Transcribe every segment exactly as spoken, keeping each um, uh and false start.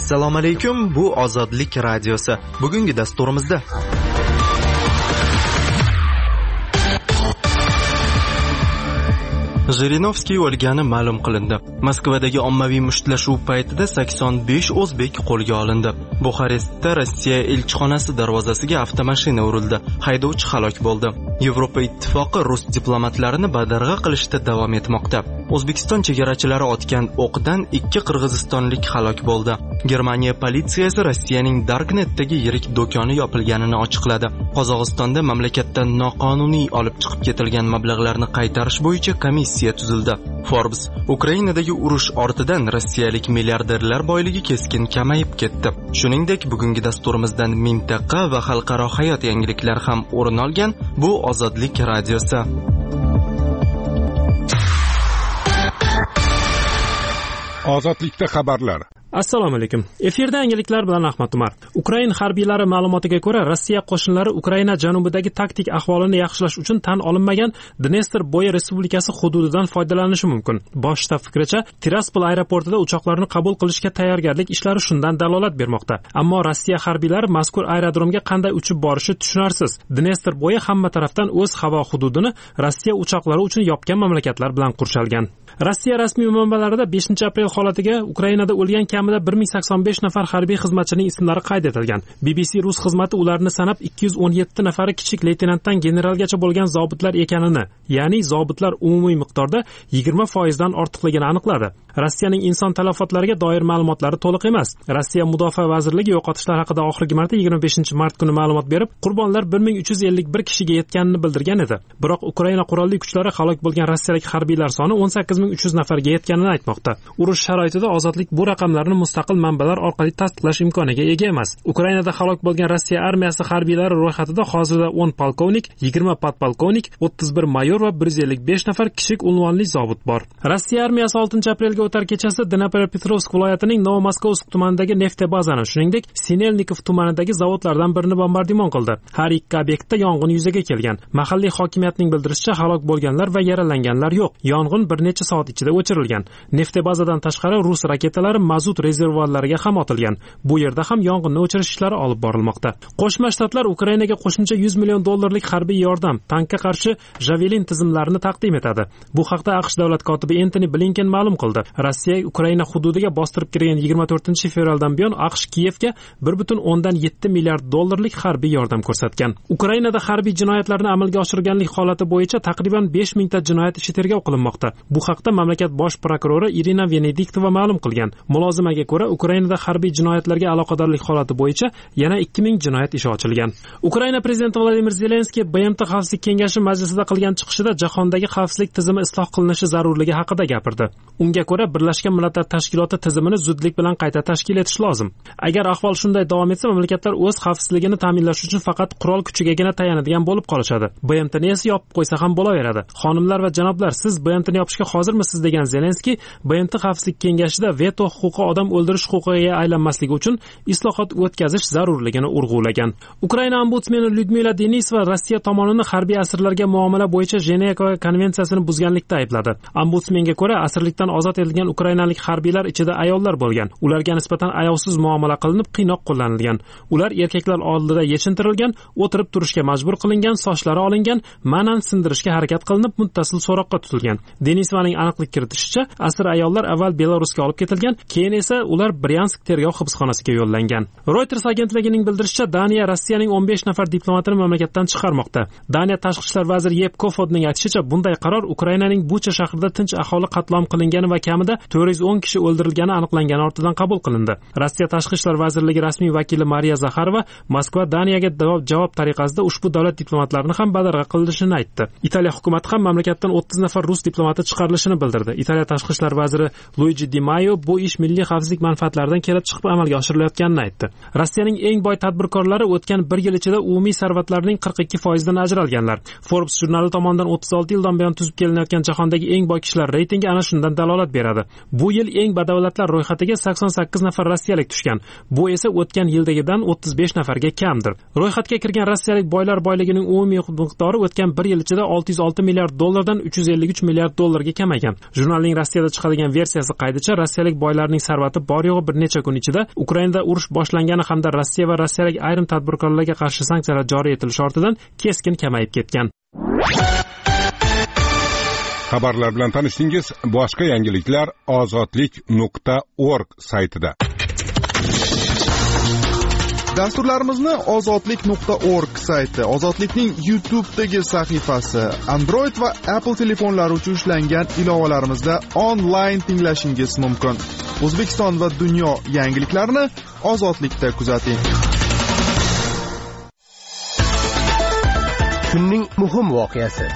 Assalomu alaykum, bu Ozodlik radiosi. Bugungi dasturimizda Jirinovskiy o'lgani ma'lum qilindi. Moskvadagi ommaviy mushtlashuv paytida sakson besh o'zbek qo'lga olindi. Buxarestda Rossiya elchixonasi darvozasiga avtomashina urildi. Haydovchi halok bo'ldi. Yevropa ittifoqi rus diplomatlarini badarg'a qilishda davom etmoqda. O'zbekiston chegarachilari otgan o'qdan ikki qirg'izistonlik halok bo'ldi. Germaniya politsiyasi Rossiyaning Darknetdagi yirik do'koni yopilganini ochiqladi. Qozog'istonda mamlakatdan noqonuniy olib chiqib ketilgan mablag'larni qaytarish bo'yicha komissiya tuzildi. Forbes: Ukrainadagi urush ortidan rossiyalik milliarderlar boyligi keskin kamayib ketdi. Shuningdek, bugungi dasturimizdan mintaqa va xalqaro hayot yangiliklari ham o'rin olgan. Bu Ozodlik radiosi. Ozodlikda xabarlar. Assalomu alaykum. Efirda yangiliklar bilan Ahmad Umar. Ukraina harbiylari ma'lumotiga ko'ra, Rossiya qo'shinlari Ukraina janubidagi taktik ahvolini yaxshilash uchun tan olinmagan Dnestr bo'yi respublikasi hududidan foydalanishi mumkin. Bosh shtab fikricha, Tiraspol aeroportida uchoqlarni qabul qilishga tayyorgarlik ishlari shundan dalolat bermoqda. Ammo Rossiya harbiylari mazkur aerodromga qanday uchib borishi tushunarsiz. Dnestr bo'yi hamma tarafdan o'z havo hududini Rossiya uchoqlari uchun yopgan mamlakatlar bilan qurshalgan. Rossiya rasmiy manbalarida beshinchi aprel holatiga Ukrainada o'lgan kamida bir ming sakson besh nafar harbiy xizmatchining ismlari qayd etilgan. B B C rus xizmati ularni sanab ikki yuz o'n yetti nafari kichik leytenantdan generalgacha bo'lgan zobitlar ekanini, ya'ni zobitlar umumiy miqdorda yigirma foiz dan ortiqligini aniqladi. Rossiyaning inson talofotlariga doir ma'lumotlari to'liq emas. Rossiya Mudofaa vazirligi yo'qotishlar haqida oxirgi marta yigirma beshinchi mart kuni ma'lumot berib, qurbonlar bir ming uch yuz ellik bir kishiga yetganini bildirgan edi. Biroq Ukraina qurolli kuchlari halok bo'lgan rossiyalik harbiylar soni o'n sakkiz ming uch yuz nafarga yetganini aytmoqda. Urush sharoitida ozodlik bu raqamlarni mustaqil manbalar orqali tasdiqlash imkoniga ega emas. Ukrainada halok bo'lgan Rossiya armiyasi harbiylari ro'yxatida hozirda o'n polkovnik, yigirma podpolkovnik, o'ttiz bir mayor va bir yuz ellik besh nafar kichik unvonli zobit bor. Rossiya armiyasi oltinchi aprelga o'tar kechasi Dnepropetrovsk viloyatining Novomoskovsk tumanidagi neftebazani, shuningdek, Sinelnikov tumanidagi zavodlardan birini bombardimon qildi. Har ikki obyektda yong'in yuzaga kelgan. Mahalliy hokimiyatning bildirishicha, halok bo'lganlar va yaralanganlar yo'q. Yong'in bir necha soat ichida o'chirilgan. Neftebazadan tashqari rus raketalari mazut rezervuarlariga ham otilgan. Bu yerda ham yong'inni o'chirish ishlari olib borilmoqda. Qo'shma Shtatlar Ukrainaga qo'shimcha yuz million dollarlik harbiy yordam, tankka qarshi Javelin tizimlarini taqdim etadi. Bu haqda AQSh davlat kotibi Antony Blinken ma'lum qildi. Rossiya Ukraina hududiga bostirib kirgan yigirma to'rtinchi fevraldan buyon AQSh Kiyevga bir butun o'ndan yetti milliard dollarlik harbiy yordam ko'rsatgan. Ukrainada harbiy jinoyatlarni amalga oshirganlik holati bo'yicha taqriban besh mingta jinoyat ishi tergov qilinmoqda. Bu haqda mamlakat bosh prokurori Irina Venediktova ma'lum qilgan. Mulozimaga ko'ra, Ukrainada harbiy jinoyatlarga aloqadorlik holati bo'yicha yana ikki ming jinoyat ishi ochilgan. Ukraina prezidenti Vladimir Zelenskiy B M T Xavfsizlik kengashi majlisida qilgan chiqishida jahondagi xavfsizlik tizimi isloh qilinishi zarurligi haqida gapirdi. Unga ko'ra, Birlashgan Millatlar Tashkiloti tizimini zudlik bilan qayta tashkil etish lozim. Agar ahvol shunday davom etsa, mamlakatlar o'z xavfsizligini ta'minlash uchun faqat qurol kuchigagina tayanadigan bo'lib qolishadi. B M T'ni esa yopib qo'ysa ham bo'laveradi. Xonimlar va janoblar, siz B M T'ni yopishga hozirmisiz degan Zelenskiy, B M T Xavfsizlik kengashida veto huquqi odam o'ldirish huquqiga aylanmasligi uchun islohot o'tkazish zarurligini urg'ulagan. Ukraina ombudsmeni Lyudmila Denisova Rossiya tomonini harbiy asirlarga muomala bo'yicha Jeneva konvensiyasini buzganlikda aybladi. Ombudsmenga ko'ra, asirlikdan ozod etilgan ukrainalik harbiylar ichida ayollar bo'lgan. Ularga nisbatan ayovsiz muomala qilinib, qiynoq qo'llanilgan. Ular erkaklar oldida yechintirilgan, o'tirib turishga majbur qilingan, sochlari olingan, ma'nan sindirishga harakat qilinib, muttasil so'roqqa tutilgan. Denisovaning aniqlik kiritishicha, asir ayollar avval Belarusga olib ketilgan, keyin esa ular Bryansk tergov hibsxonasiga yo'llangan. Reuters agentligining bildirishicha, Daniya Rossiyaning o'n besh nafar diplomatini mamlakatdan chiqarmoqda. Daniya tashqi ishlar vaziri Yeb Kofodning aytishicha, bunday qaror Ukrainaning Bucha shahrida tinch aholi qatlom qilingani va kamida to'rt yuz o'n kishi o'ldirilgani aniqlangani ortidan qabul qilindi. Rossiya tashqi ishlar vazirligi rasmiy vakili Mariya Zakharova Moskva Daniyaga javob tariqasida ushbu davlat diplomatlarini ham badarg'a qilishini aytdi. Italiya hukumati ham mamlakatdan o'ttiz nafar rus diplomati chiqarilishini bildirdi. Italiya tashqi ishlar vaziri Luigi Di Maio bu ish milliy xavfsizlik manfaatlaridan kelib chiqib amalga oshirilayotganini aytdi. Rossiyaning eng boy tadbirkorlari o'tgan bir yil ichida umumiy sarvatlarining qirq ikki foizidan ajralganlar. Forbes jurnali tomonidan o'ttiz olti yildan buyon tuzib kelinayotgan jahondagi eng boy kishilar reytingi ana shundan dalolat beradi. Bu yil eng badavlatlar ro'yxatiga sakson sakkiz nafar rossiyalik tushgan. Bu esa o'tgan yildagidan o'ttiz besh nafarga kamdir. Ro'yxatga kirgan rossiyalik boylar boyligining umumiy miqdori o'tgan bir yil ichida olti yuz olti milliard dollardan uch yuz ellik uch milliard dollarga kamaygan. ekan. Jurnalning Rossiyada chiqadigan versiyasi qaydicha rossiyalik boylarning sarvati bor yo'g'i bir necha kun ichida Ukrainada urush boshlangani hamda Rossiya va rossiyalik ayrim tadbirkorlarga qarshi sanksiyalar joriy etilishi ortidan keskin kamayib ketgan. Xabarlar bilan tanishdingiz. Boshqa yangiliklar ozodlik nuqta org saytida. Dasturlarimizni ozodlik nuqta org sayti, Ozodlikning YouTube'dagi sahifasi, Android va Apple telefonlari uchun ishlangan ilovalarimizda onlayn tinglashingiz mumkin. O'zbekiston va dunyo yangiliklarini Ozodlikda kuzating. Kunning muhim voqeasi.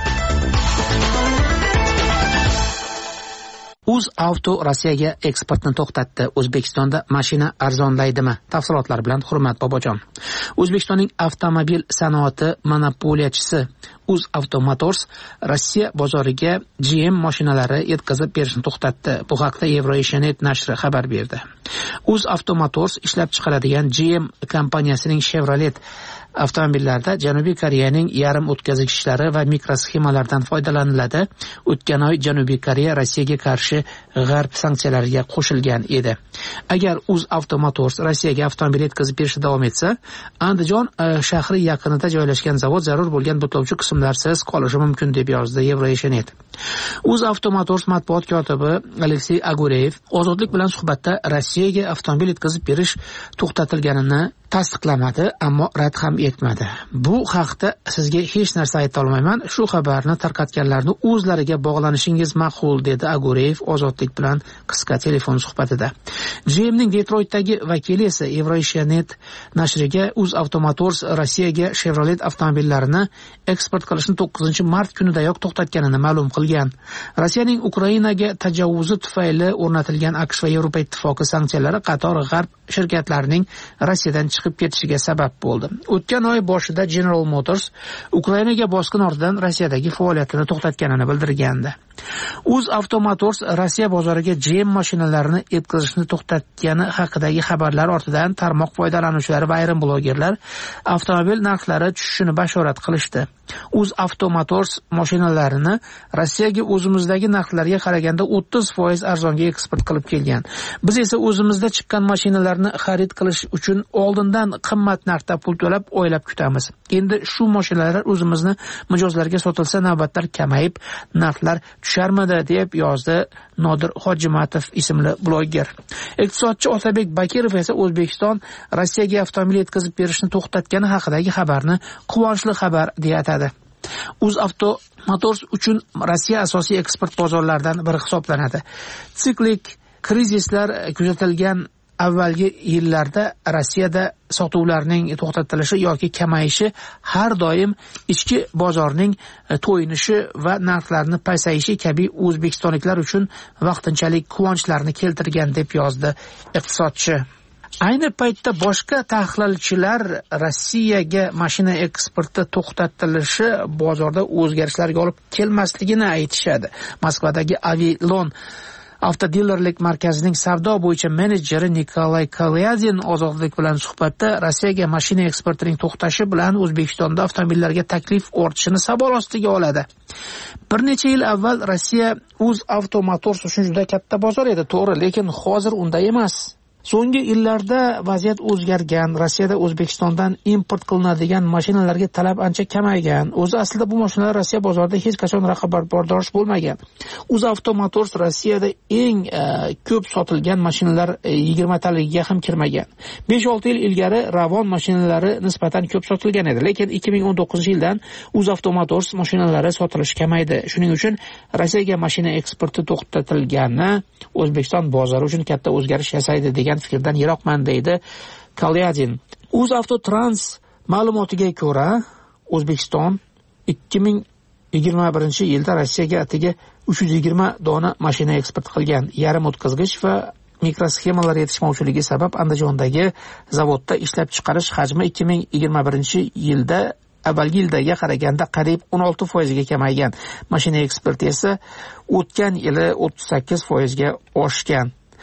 UzAuto Rossiyaga eksportni to'xtatdi. O'zbekistonda mashina arzonlaydimi? Tafsilotlar bilan Hurmat Bobojon. O'zbekistonning avtomobil sanoati monopoliyachisi UzAuto Motors Rossiya bozoriga G M mashinalari yetkazib berishni to'xtatdi. Bu haqda Euronews nashri xabar berdi. UzAuto Motors ishlab chiqaradigan G M kompaniyasining Chevrolet avtomobillarda Janubiy Koreyaning yarim o'tkazgichlari va mikrosxemalardan foydalaniladi. O'tgan oy Janubiy Koreya Rossiyaga qarshi g'arb sanksiyalariga qo'shilgan edi. Agar UzAuto Motors Rossiyaga avtomobil yetkazib berishda davom etsa, Andijon shahri yaqinida joylashgan zavod zarur bo'lgan butlovchi qismlarsiz qolishi mumkin deb yozdi Euronews. UzAuto Motors matbuot kotibi Aleksey Agureyev Ozodlik bilan suhbatda Rossiyaga avtomobil yetkazib berish to'xtatilganini tasdiqlamadi, ammo rad ham etmadi. Bu haqda sizga hech narsa ayta olmayman. Shu xabarni tarqatganlarni o'zlariga bog'lanishingiz ma'qul, dedi Agureyev Ozodlik bilan qisqa telefon suhbatida. G M'ning Detroitdagi vakili esa Euronews nashriga UzAuto Motors Rossiyaga Chevrolet avtomobillarini eksport qilishni to'qqizinchi mart kunidayoq to'xtatganini ma'lum qilgan. Rossiyaning Ukrainaga tajovvuzi tufayli o'rnatilgan AQSh va Yevropa Ittifoqi sanksiyalari qator g'arb shirkatlarining Rossiyadan chiqib ketishiga sabab bo'ldi. O'tgan oy boshida General Motors Ukrainaga bosqin ortidan Rossiyadagi faoliyatini to'xtatganini bildirgandi. UzAuto Motors Rossiya bozoriga G M mashinalarini yetkazishni to'xtatgani haqidagi xabarlar ortidan tarmoq foydalanuvchilari va ayrim blogerlar avtomobil narxlari tushishini bashorat qilishdi. UzAuto Motors mashinalarini Rossiyaga o'zimizdagi narxlarga qaraganda o'ttiz foiz arzonga eksport qilib kelgan. Biz esa o'zimizda chiqqan mashinalarni xarid qilish uchun oldindan qimmat narxda pul to'lab oylab kutamiz. Endi shu mashinalar o'zimizni mijozlarga sotilsa navbatlar kamayib, narxlar tusharmidi, deb yozdi Nodir Hojimatov ismli bloger. Iqtisodchi Otabek Bakirov esa O'zbekiston Rossiyaga avtomobil yetkazib berishni to'xtatgani haqidagi xabarni quvonchli xabar deya atadi. UzAuto Motors uchun Rossiya asosiy eksport bozorlaridan biri hisoblanadi. Siklik krizislar kuzatilgan avvalgi yillarda Rossiyada sotuvlarning to'xtatilishi yoki kamayishi har doim ichki bozorning to'yinishi va narxlarning pasayishi kabi o'zbekistonliklar uchun vaqtinchalik quvonchlarni keltirgan, deb yozdi iqtisodchi. Ayni paytda boshqa tahlilchilar Rossiyaga mashina eksporti to'xtatilishi bozorda o'zgarishlarga olib kelmasligini aytishadi. Moskvadagi Avilon avtodilerlik markazining savdo bo'yicha menejeri Nikolay Kalyadin Ozodlik bilan suhbatda Rossiyaga mashina eksportining to'xtashi bilan O'zbekistonda avtomobillarga taklif ortishini savol ostiga oladi. Bir necha yil avval Rossiya UzAuto Motors uchun juda katta bozor edi, to'g'ri, lekin hozir unday emas. So'nggi yillarda vaziyat o'zgargan. Rossiyada O'zbekistondan import qilinadigan mashinalarga talab ancha kamaygan. O'zi aslida bu mashinalar Rossiya bozorida hech qachon raqobatbardosh bo'lmagan. UzAuto Motors Rossiyada eng e, ko'p sotilgan mashinalar e, yigirma taligiga ham kirmagan. besh olti yil ilgari Ravon mashinalari nisbatan ko'p sotilgan edi, lekin ikki ming o'n to'qqizinchi yildan UzAuto Motors mashinalari sotilishi kamaydi. Shuning uchun Rossiyaga mashina eksporti to'xtatilgani O'zbekiston bozori uchun katta o'zgarish yasaydi degan fikrdan yiroqman, deydi Kalyadin. UzAuto Trans ma'lumotiga ko'ra, O'zbekiston ikki ming yigirma birinchi yilda Rossiyaga atiga uch yuz yigirma dona mashina eksport qilgan. Yarim o'tkazgich va mikrosxemalar yetishmovchiligi sabab Andijondagi zavodda ishlab chiqarish hajmi ikki ming yigirma birinchi yilda avvalgi yildaga qaraganda qariyb o'n olti foizga kamaygan. Mashina eksporti esa o'tgan yili o'ttiz sakkiz foizga oshgan.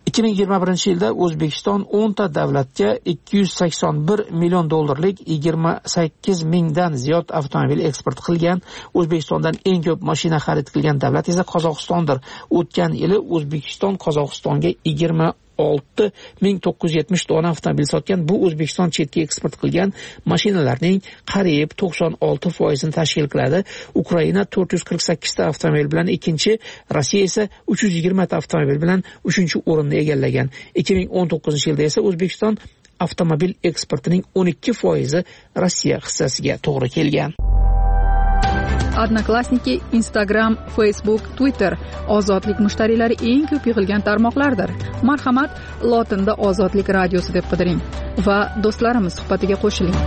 ikki ming yigirma birinchi yilda O'zbekiston o'nta davlatga ikki yuz sakson bir million dollarlik yigirma sakkiz mingdan ziyod avtomobil eksport qilgan. O'zbekistondan eng ko'p mashina xarid qilgan davlat esa Qozog'istondir. O'tgan yili O'zbekiston Qozog'istonga yigirma olti ming to'qqiz yuz yetmish dona avtomobil sotgan. Bu O'zbekiston chetga eksport qilgan mashinalarning qariyb to'qson olti foizini tashkil qiladi. Ukraina to'rt yuz qirq sakkiz ta avtomobil bilan ikkinchi, Rossiya esa uch yuz yigirma ta avtomobil bilan uchinchi o'rinni egallagan. ikki ming o'n to'qqizinchi yilda esa O'zbekiston avtomobil eksportining o'n ikki foizi Rossiya hissasiga to'g'ri kelgan. Odnoklassniki, Instagram, Facebook, Twitter ozodlik mushtariylari eng ko'p yig'ilgan tarmoqlardir. Marhamat, lotinda Ozodlik radiosi deb qidiring va do'stlarimiz suhbatiga qo'shiling.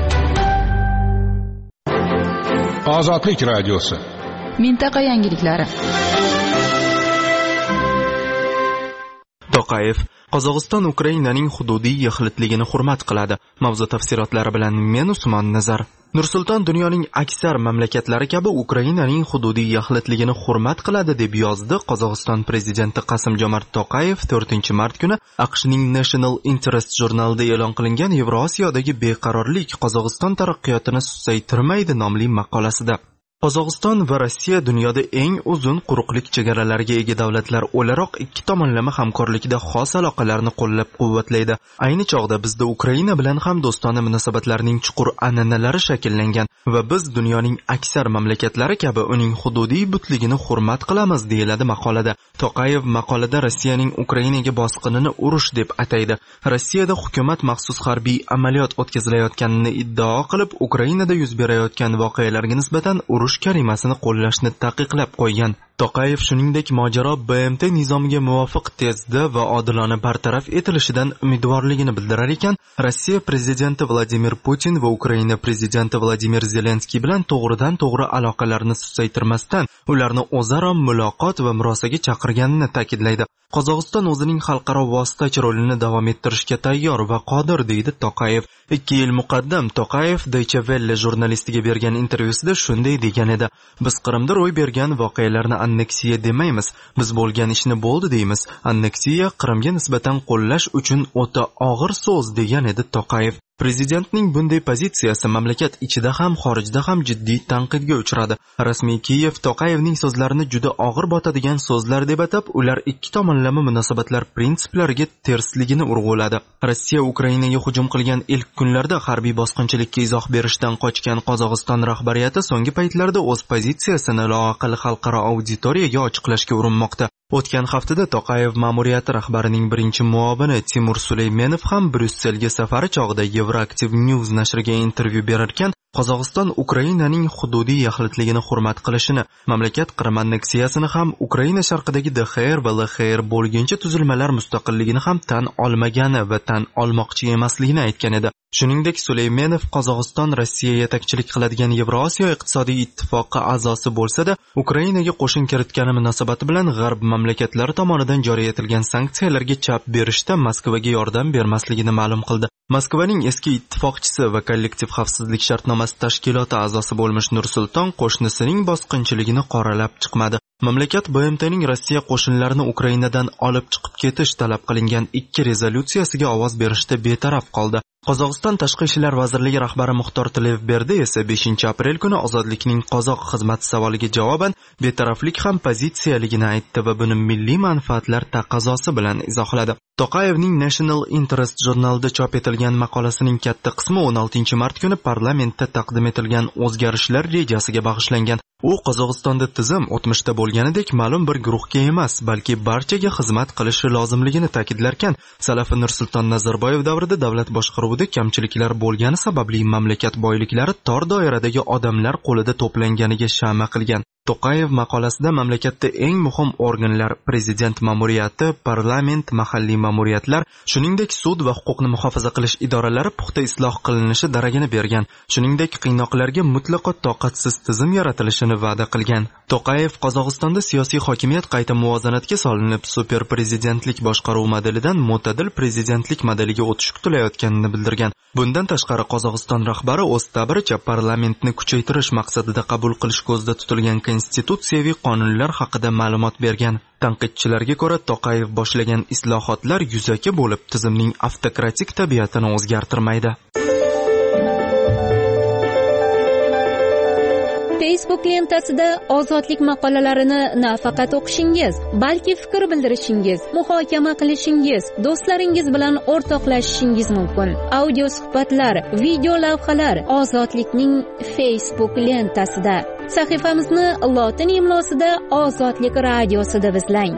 Ozodlik radiosi. Mintaqa yangiliklari. Toqayev Qozog'iston Ukrainaning hududiy yaxlitligini hurmat qiladi. Mavzu tafsilotlari bilan men Usmon Nazar. Nursulton dunyoning aksar mamlakatlari kabi Ukrainaning hududiy yaxlitligini hurmat qiladi deb yozdi Qozog'iston prezidenti Qasim-Jomart Toqayev to'rtinchi mart kuni AQShning National Interest jurnalida e'lon qilingan Yevrosiyodagi beqarorlik Qozog'iston taraqqiyotini susaytirmaydi nomli maqolasida. Qozog'iston va Rossiya dunyoda eng uzun quruqlik chegaralariga ega davlatlar o'laroq ikki tomonlama hamkorlikda xos aloqalarni qo'llab-quvvatlaydi. Ayni chog'da bizda Ukraina bilan ham do'stona munosabatlarning chuqur an'analari shakllangan va biz dunyoning aksar mamlakatlari kabi uning hududiy butligini hurmat qilamiz, deyiladi maqolada. Toqayev maqolada Rossiyaning Ukrainaga bosqinini urush deb ataydi. Rossiyada hukumat maxsus harbiy amaliyot o'tkazilayotganini iddao qilib, Ukrainada yuz berayotgan voqealarga nisbatan urush kalimasini qo'llashni taqiqlab qo'ygan. Toqayev shuningdek mojaro B M T nizomiga muvofiq tezda va odilona bartaraf etilishidan umidvorligini bildirar ekan, Rossiya prezidenti Vladimir Putin va Ukraina prezidenti Vladimir Zelenskiy bilan to'g'ridan to'g'ri aloqalarni susaytirmasdan ularni o'zaro muloqot va murosaga chaqirganini ta'kidlaydi. Qozog'iston o'zining xalqaro vositachi rolini davom ettirishga tayyor va qodir, deydi Toqayev. ikki yil muqaddam Toqayev Deutsche Welle jurnalistiga bergan intervyusida shunday degan edi: "Biz Qrimda ro'y bergan voqealarni anneksiya demaymiz, biz bo'lgan ishni bo'ldi deymiz. Anneksiya Qrimga nisbatan qo'llash uchun o'ta og'ir so'z", degan edi Toqayev. Prezidentning bunday pozitsiyasi mamlakat ichida ham xorijda ham jiddiy tanqidga uchradi. Rasmiy Kiyev Toqayevning so'zlarini juda og'ir botadigan so'zlar deb atab, ular ikki tomonlama munosabatlar prinsiplariga tersligini urg'uladi. Rossiya Ukrainaga hujum qilgan ilk kunlarda harbiy bosqinchilikka izoh berishdan qochgan Qozog'iston rahbariyati so'nggi paytlarda o'z pozitsiyasini loaqal xalqaro auditoriyaga ochiqlashga urinmoqda. O'tgan haftada Toqayev ma'muriyati rahbarining birinchi muavini Timur Suleymenov ham Bryusselga safari chog'ida Euroactiv News nashriga intervyu berarkan, Qozog'iston Ukrainaning hududiy yaxlitligini hurmat qilishini, mamlakat Qrim anneksiyasini ham, Ukraina sharqidagi D X R va L X R bo'lgancha tuzilmalar mustaqilligini ham tan olmagani va tan olmoqchi emasligini aytgan edi. Shuningdek, Suleymenov Qozog'iston Rossiya yetakchilik qiladigan Yevrosiyo iqtisodiy ittifoqi a'zosi bo'lsa-da, Ukrainaga qo'shin kiritgani munosabati bilan G'arb mamlakatlari tomonidan joriy etilgan sanksiyalarga chap berishda Moskvaga yordam bermasligini ma'lum qildi. Moskvaning eski ittifoqchisi va kollektiv xavfsizlik shartnomasi tashkiloti a'zosi bo'lmish Nursulton qo'shnisining bosqinchiligini qoralab chiqmadi. Mamlakat B M T'ning Rossiya qo'shinlarini Ukrainadan olib chiqib ketish talab qilingan ikki rezolyutsiyasiga ovoz berishda betaraf qoldi. Qozog'iston Tashqi ishlar vazirligi rahbari Muxtor Tilevberdi esa beshinchi aprel kuni Ozodlikning qozoq xizmati savoliga javoban betaraflik ham pozitsiyaligini aytdi va buni milliy manfaatlar taqozosi bilan izohladi. Toqayevning National Interest jurnalida chop etilgan maqolasining katta qismi o'n oltinchi mart kuni parlamentda taqdim etilgan o'zgarishlar rejasiga bag'ishlangan. U Qozog'istonda tizim o'tmishda bo'lganidek ma'lum bir guruhga emas, balki barchaga xizmat qilishi lozimligini ta'kidlarkan, Salafi Nursulton Nazarboyev davrida davlat boshqaruvida kamchiliklar bo'lgani sababli mamlakat boyliklari tor doiradagi odamlar qo'lida to'planganiga shama qilgan. Toqayev maqolasida mamlakatda eng muhim organlar, prezident ma'muriyati, parlament, mahalliy ma'muriyatlar, shuningdek sud va huquqni muhofaza qilish idoralari puxta isloh qilinishi daragini bergan. Shuningdek, qiynoqlarga mutlaqo toqatsiz tizim yaratilishini va'da qilgan. Toqayev Qozog'istonda siyosiy hokimiyat qayta muvozanatga solinib, super prezidentlik boshqaruv modelidan mo'tadil prezidentlik modeliga o'tish kutilayotganini bildirgan. Bundan tashqari Qozog'iston rahbari o'z ta'biricha parlamentni kuchaytirish maqsadida qabul qilish ko'zda tutilgan konstitutsiyaviy qonunlar haqida ma'lumot bergan. Tanqidchilarga ko'ra, To'qayev boshlagan islohotlar yuzaki bo'lib, tizimning avtokratik tabiatini o'zgartirmaydi. Facebook lentasida ozodlik maqolalarini nafaqat o'qishingiz, balki fikr bildirishingiz, muhokama qilishingiz, do'stlaringiz bilan o'rtoqlashishingiz mumkin. Audio suhbatlar, video lavhalar Ozodlikning Facebook lentasida. Sahifamizni lotin imlosida Ozodlik radiosi deb izlang.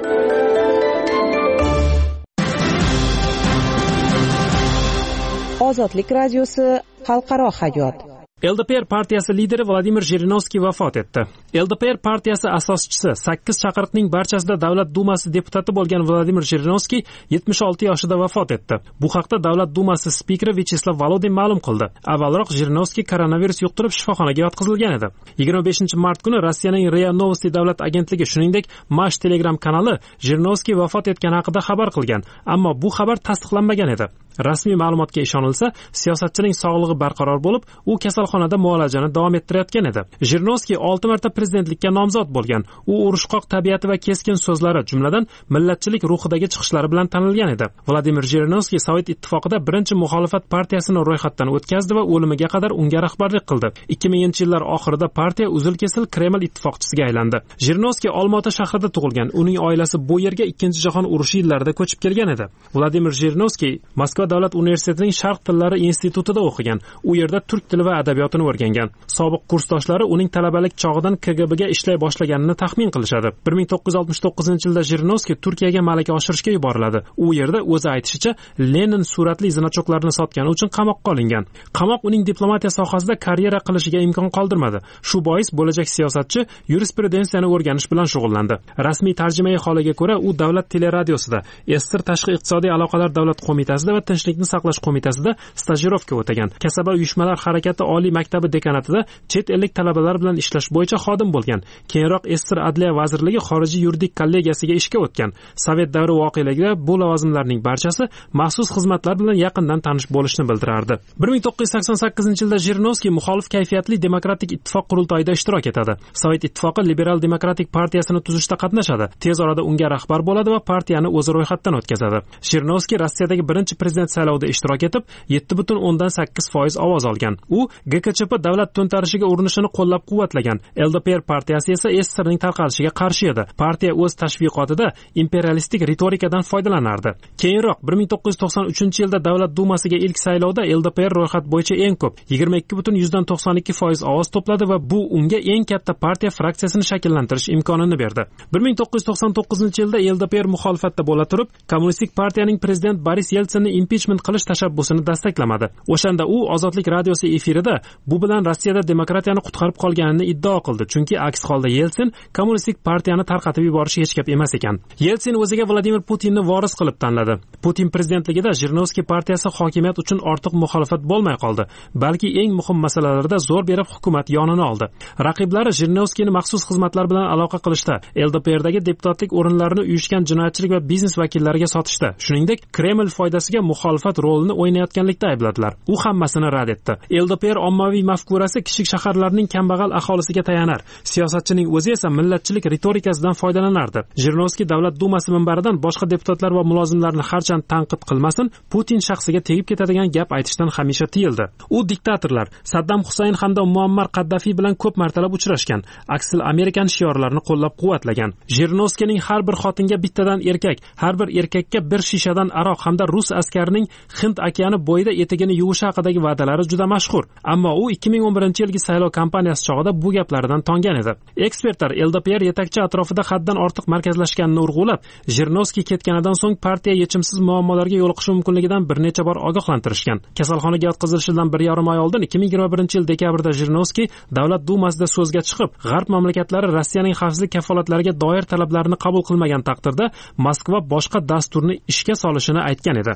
Ozodlik radiosi xalqaro hayot. L D P R partiyasi lideri Vladimir Jirinovskiy vafot etdi. L D P R partiyasi asoschisi, sakkiz chaqiriqning barchasida Davlat dumasi deputati bo'lgan Vladimir Jirinovskiy yetmish olti yoshida vafot etdi. Bu haqda Davlat dumasi spikeri Vyacheslav Volodin ma'lum qildi. Avvalroq Jirinovskiy koronavirus yuqtirib shifoxonaga yotqizilgan edi. yigirma beshinchi mart kuni Rossiyaning R I A Novosti davlat agentligi, shuningdek, Mash Telegram kanali Jirinovskiy vafot etgani haqida xabar qilgan, ammo bu xabar tasdiqlanmagan edi. Rasmiy ma'lumotga ishonilsa, siyosatchining sog'lig'i barqaror bo'lib, u kasalxonada muolajani davom ettirayotgan edi. Jirinovskiy olti marta prezidentlikka nomzod bo'lgan. U urushqoq tabiati va keskin so'zlari, jumladan millatchilik ruhidagi chiqishlari bilan tanilgan edi. Vladimir Jirinovskiy Sovet ittifoqida birinchi muxolifat partiyasini ro'yxatdan o'tkazdi va o'limiga qadar unga rahbarlik qildi. ikki minginchi yillar oxirida partiya uzil-kesil Kreml ittifoqchisiga aylandi. Jirinovskiy Olmaota shahrida tug'ilgan. Uning oilasi bu yerga Ikkinchi jahon urushi yillarida ko'chib kelgan edi. Vladimir Jirinovskiy Moskva davlat universitetining Sharq tillari institutida o'qigan. U yerda turk tili va adabiyotini o'rgangan. Sobiq kursdoshlari uning talabalik chog'idan K G B ga ishlay boshlaganini taxmin qilishadi. bir ming to'qqiz yuz oltmish to'qqizinchi yilda Jirinovskiy Turkiyaga malaka oshirishga yuboriladi. U yerda o'zi aytishicha, Lenin suratli zinachoqlarni sotgani uchun qamoqqa olingan. Qamoq uning diplomatiya sohasida karyera qilishiga imkon qoldirmadi. Shu bois bo'lajak siyosatchi yurisprudensiyani o'rganish bilan shug'ullandi. Rasmiy tarjimai holiga ko'ra, u davlat teleradiosida, S S R Tashqi iqtisodiy aloqalar davlat qo'mitasida va Tinchlikni saqlash qo'mitasida stajirovka o'tagan. Kasaba uyushmalar harakati oliy maktabi dekanatida chet ellik talabalar bilan ishlash bo'yicha xodim bo'lgan. Keyinroq S S R Adliya vazirligi xorijiy yuridik kollegiyasiga ishga o'tgan. Sovet davri voqealigida bu lavozimlarning barchasi maxsus xizmatlar bilan yaqindan tanish bo'lishni bildirardi. bir ming to'qqiz yuz sakson sakkizinchi yilda Jirinovskiy muxolif kayfiyatli demokratik ittifoq qurultoyida ishtirok etadi. Sovet ittifoqi liberal demokratik partiyasini tuzishda qatnashadi. Tez orada unga rahbar bo'ladi va partiyani o'zi ro'yxatdan o'tkazadi. Jirinovskiy Rossiyadagi birinchi prezident saylovida ishtirok etib, yetti butun o'ndan sakkiz foiz ovoz olgan. U G K Ch P davlat to'ntarishiga urinishini qo'llab-quvvatlagan. L D P R partiyasi esa S S Rning tarqalishiga qarshi edi. Partiya o'z tashviqotida imperialistik ritorikadan foydalanardi. Keyinroq bir ming to'qqiz yuz to'qson uchinchi yilda davlat dumasiga ilk saylovda L D P R ro'yxat bo'yicha eng ko'p yigirma ikki butun yuzdan to'qson ikki foiz ovoz to'pladi va bu unga eng katta partiya fraksiyasini shakllantirish imkonini berdi. bir ming to'qqiz yuz to'qson to'qqizinchi yilda L D P R muxolifatda bo'la turib, kommunistik partiyaning prezident Boris Yeltsinni impichment qilish tashabbusini dastaklamadi. O'shanda u Ozodlik radiosi efirida bu bilan Rossiyada demokratiyani qutqarib qolganini iddao qildi, chunki aks holda Yeltsin kommunistik partiyani tarqatib yuborishi hech gap emas ekan. Yeltsin o'ziga Vladimir Putinni voris qilib tanladi. Putin prezidentligida Jirinovskiy partiyasi hokimiyat uchun ortiq muxolifat bo'lmay qoldi, balki eng muhim masalalarda zo'r berib hukumat yonini oldi. Raqiblari Jirinovskiyni maxsus xizmatlar bilan aloqa qilishda, L D P Rdagi deputatlik o'rinlarini uyushgan jinoyatchilik va biznes vakillariga sotishda, shuningdek Kreml foydasiga muxolifat rolini o'ynayotganlikda aybladilar. U hammasini rad etdi. L D P R ommaviy mafkurasi kichik shaharlarning kambag'al aholisiga tayanar. Siyosatchining o'zi esa millatchilik ritorikasidan foydalanardi. Jirinovskiy davlat dumasi minbaridan boshqa deputatlar va mulozimlarni harchand tanqid qilmasin, Putin shaxsiga tegib ketadigan gap aytishdan hamisha tiyildi. U diktatorlar Saddam Husayn hamda Muammar Qaddafiy bilan ko'p martalab uchrashgan. Aksil Amerikan shiorlarini qo'llab-quvvatlagan. Jirinovskiyning har bir xotinga bittadan erkak, har bir erkakka bir shishadan aroq hamda rus askarining Hind okeani bo'yida etigini yuvishi haqidagi va'dalari juda mashhur. Ammo u ikki ming o'n birinchi yilgi saylov kampaniyasi chog'ida bu gaplaridan tongan edi. Ekspertlar L D P R yetakchi atrofida haddan ortiq markazlashganini urg'ulab, Jirinovskiy ketganidan so'ng partiya yechimsiz muammolarga yo'liqishi mumkinligidan bir necha bor ogohlantirishgan. Kasalxonaga yotqizilishidan bir yarim oy oldin ikki ming yigirma birinchi yil dekabrda Jirinovskiy davlat dumasida so'zga chiqib, G'arb mamlakatlari Rossiyaning xavfsizlik kafolatlariga doir talablarini qabul qilmagan taqdirda Moskva boshqa dasturni ishga solishini aytgan edi. ikki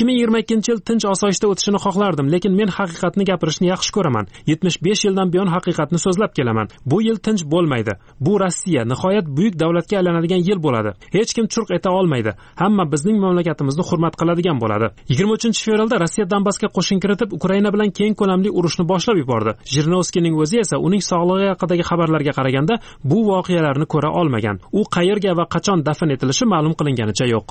ming yigirma ikkinchi yil tinch osoyishta o'tishini xohlardim, lekin men haqiqatni gapirishni yaxshi ko'raman. yetmish besh yildan buyon haqiqatni so'zlab kelaman. Bu yil tinch bo'lmaydi. Bu Rossiya nihoyat buyuk davlatga aylanadigan yil bo'ladi. Hech kim churq eta olmaydi. Hamma bizning mamlakatimizni hurmat qiladigan bo'ladi. yigirma uchinchi fevralda Rossiya Donbassga qo'shin kiritib, Ukraina bilan keng ko'lamli urushni boshlab yubordi. Jirinovskiyning o'zi esa uning sog'lig'i haqidagi xabarlarga qaraganda bu voqealarni ko'ra olmagan. U qayerga va qachon dafn etilishi ma'lum qilinganicha yo'q.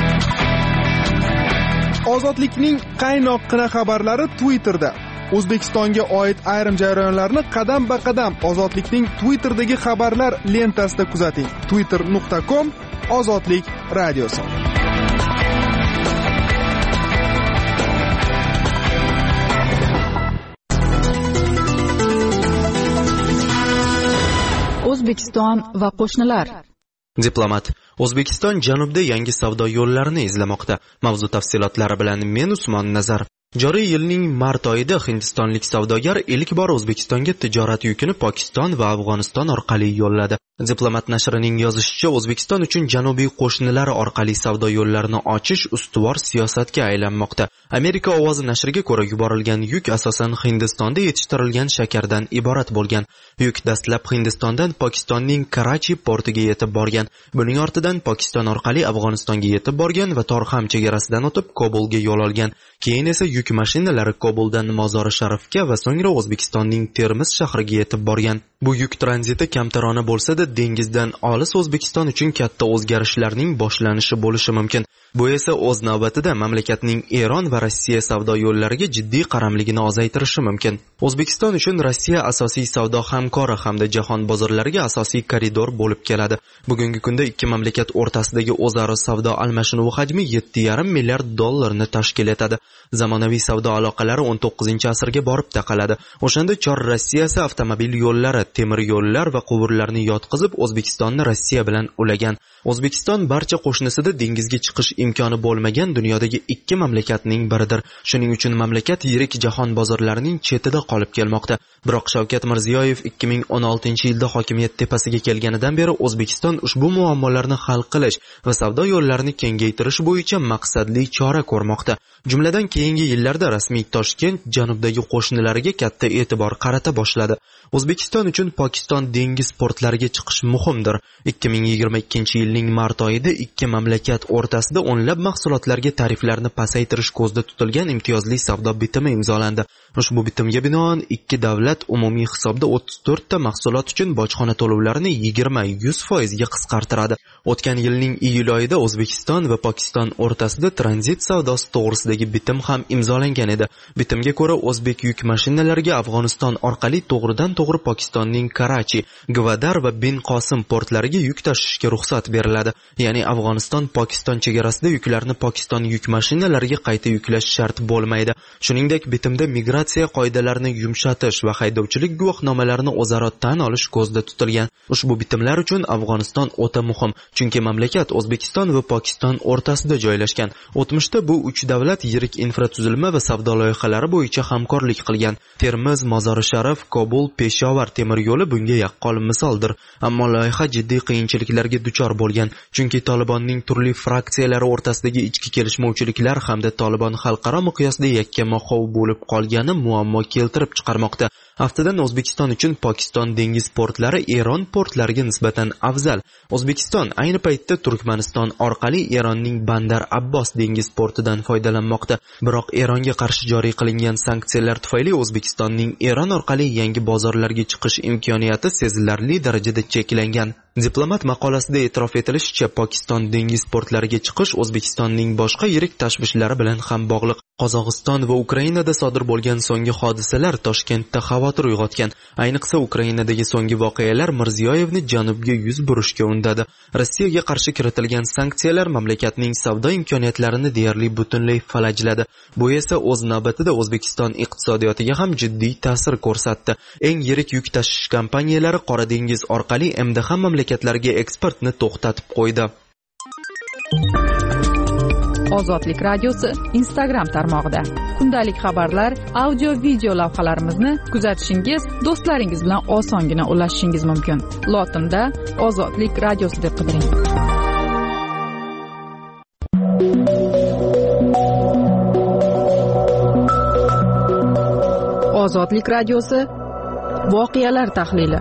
Ozodlikning qaynoqqina xabarlari Twitterda. O'zbekistonga oid ayrim jarayonlarni qadam-ba-qadam Ozodlikning Twitter'dagi xabarlar lentasida kuzating. twitter nuqta com Ozodlik radiosi. O'zbekiston va qo'shnilar. Diplomat: O'zbekiston janubda yangi savdo yo'llarini izlamoqda. Mavzu tafsilotlari bilan men Usmon Nazar. Joriy yilning mart oyida hindistonlik savdogar ilk bor O'zbekistonga tijorat yukini Pokiston va Afg'oniston orqali yo'lladi. Diplomat nashrining yozishicha, O'zbekiston uchun janubiy qo'shnilar orqali savdo yo'llarini ochish ustuvor siyosatga aylanmoqda. Amerika ovozi nashriga ko'ra, yuborilgan yuk asosan Hindistonda yetishtirilgan shakardan iborat bo'lgan. Yuk dastlab Hindistondan Pokistonning Karachi portiga yetib borgan. Buning ortidan Pokiston orqali Afg'onistonga yetib borgan va Torxam chegarasidan o'tib Kobulga yo'l olgan. Keyin esa yuk mashinalari Kobuldan Mozori Sharifga va so'ngra O'zbekistonning Termiz shahriga yetib borgan. Bu yuk tranziti kamtarona bo'lsa-da, dengizdan olis O'zbekiston uchun katta o'zgarishlarning boshlanishi bo'lishi mumkin. Bu esa o'z navbatida mamlakatning Eron va Rossiya savdo yo'llariga jiddiy qaramligini ozaytirishi mumkin. O'zbekiston uchun Rossiya asosiy savdo hamkori hamda jahon bozorlariga asosiy koridor bo'lib keladi. Bugungi kunda ikki mamlakat o'rtasidagi o'zaro savdo almashinuvi hajmi yetti yarim milliard dollarni tashkil etadi. Zamonaviy savdo aloqalari o'n to'qqizinchi asrga borib taqaladi. O'shanda Chor Rossiyasi avtomobil yo'llari, temir yo'llar va quvurlarni yotqizib O'zbekistonni Rossiya bilan ulagan. O'zbekiston barcha qo'shnisida dengizga chiqish imkoni bo'lmagan dunyodagi ikki mamlakatning biridir. Shuning uchun mamlakat yirik jahon bozorlarining chetida qolib kelmoqda. Biroq Shavkat Mirziyoyev ikki ming o'n oltinchi yilda hokimiyat tepasiga kelganidan beri O'zbekiston ushbu muammolarni hal qilish va savdo yo'llarini kengaytirish bo'yicha maqsadli chora ko'rmoqda. Jumladan keyingi yillarda rasmiy Toshkent janubdagi qo'shnilariga katta e'tibor qarata boshladi. O'zbekiston uchun Pokiston dengiz portlariga chiqish muhimdir. ikki ming yigirma ikkinchi yilning mart oyida ikki mamlakat o'rtasida o'nlab mahsulotlarga tariflarni pasaytirish ko'zda tutilgan imtiyozli savdo bitimi imzolandi. Ushbu bitimga binoan ikki davlat umumiy hisobda o'ttiz to'rt ta mahsulot uchun bojxona to'lovlarini yigirma yuz foiz ga qisqartiradi. O'tgan yilning iyul oyida O'zbekiston va Pokiston o'rtasida tranzit savdosi to'g'risidagi bitim ham imzolangan edi. Bitimga ko'ra o'zbek yuk mashinalariga Afg'oniston orqali to'g'ridan to'g'ri Pokistonning Karachi, Gvadar va Bin Qosim portlariga yuk tashishga ruxsat beriladi. Ya'ni Afg'oniston Pokiston chegarasida yuklarni Pokiston yuk mashinalariga qayta yuklash shart bo'lmaydi. Shuningdek, bitimda migratsiya qoidalarini yumshatish va haydovchilik guvohnomalarini o'zaro tan olish ko'zda tutilgan. Ushbu bitimlar uchun Afg'oniston o'ta muhim, chunki mamlakat O'zbekiston va Pokiston o'rtasida joylashgan. O'tmishda bu uch davlat yirik infratuzilma va savdo loyihalari bo'yicha hamkorlik qilgan. Termiz, Mozori Sharif, Kobul, Peshovar temir yo'li bunga yaqqol misoldir. Ammo loyiha jiddiy qiyinchiliklarga duchor bo'lgan, chunki Tolibonning turli fraksiyalari o'rtasidagi ichki kelishmovchiliklar hamda Tolibon xalqaro miqyosda yakkama-xov bo'lib qolgani muammo keltirib chiqarmoqda. Aftidan O'zbekiston uchun Pokiston dengiz portlari Eron portlariga nisbatan afzal. O'zbekiston ayni paytda Turkmaniston orqali Eronning Bandar Abbos dengiz portidan foydalanmoqda. Biroq Eronga qarshi joriy qilingan sanksiyalar tufayli O'zbekistonning Eron orqali yangi bozorlarga chiqish imkoniyati sezilarli darajada cheklangan. Diplomat maqolasida e'tirof etilishicha, Pokiston dengiz portlariga chiqish O'zbekistonning boshqa yirik tashvishlari bilan ham bog'liq. Qozog'iston va Ukrainada sodir bo'lgan so'nggi hodisalar Toshkentda xavotir uyg'otgan. Ayniqsa Ukrainadagi so'nggi voqealar Mirziyoyevni janubga yuz burishga undadi. Rossiyaga qarshi kiritilgan sanksiyalar mamlakatning savdo imkoniyatlarini deyarli butunlay falajladi. Bu esa o'z navbatida O'zbekiston iqtisodiyotiga ham jiddiy ta'sir ko'rsatdi. Eng yirik yuk tashish kompaniyalari Qora dengiz orqali M D H mamlakatlarga eksportni to'xtatib qo'ydi. Ozodlik radiosi Instagram tarmog'ida kundalik xabarlar, audio video lavhalarimizni kuzatishingiz, do'stlaringiz bilan osongina ulashishingiz mumkin. Lotinda Ozodlik radiosi deb qidiring. Ozodlik radiosi voqealar tahlili.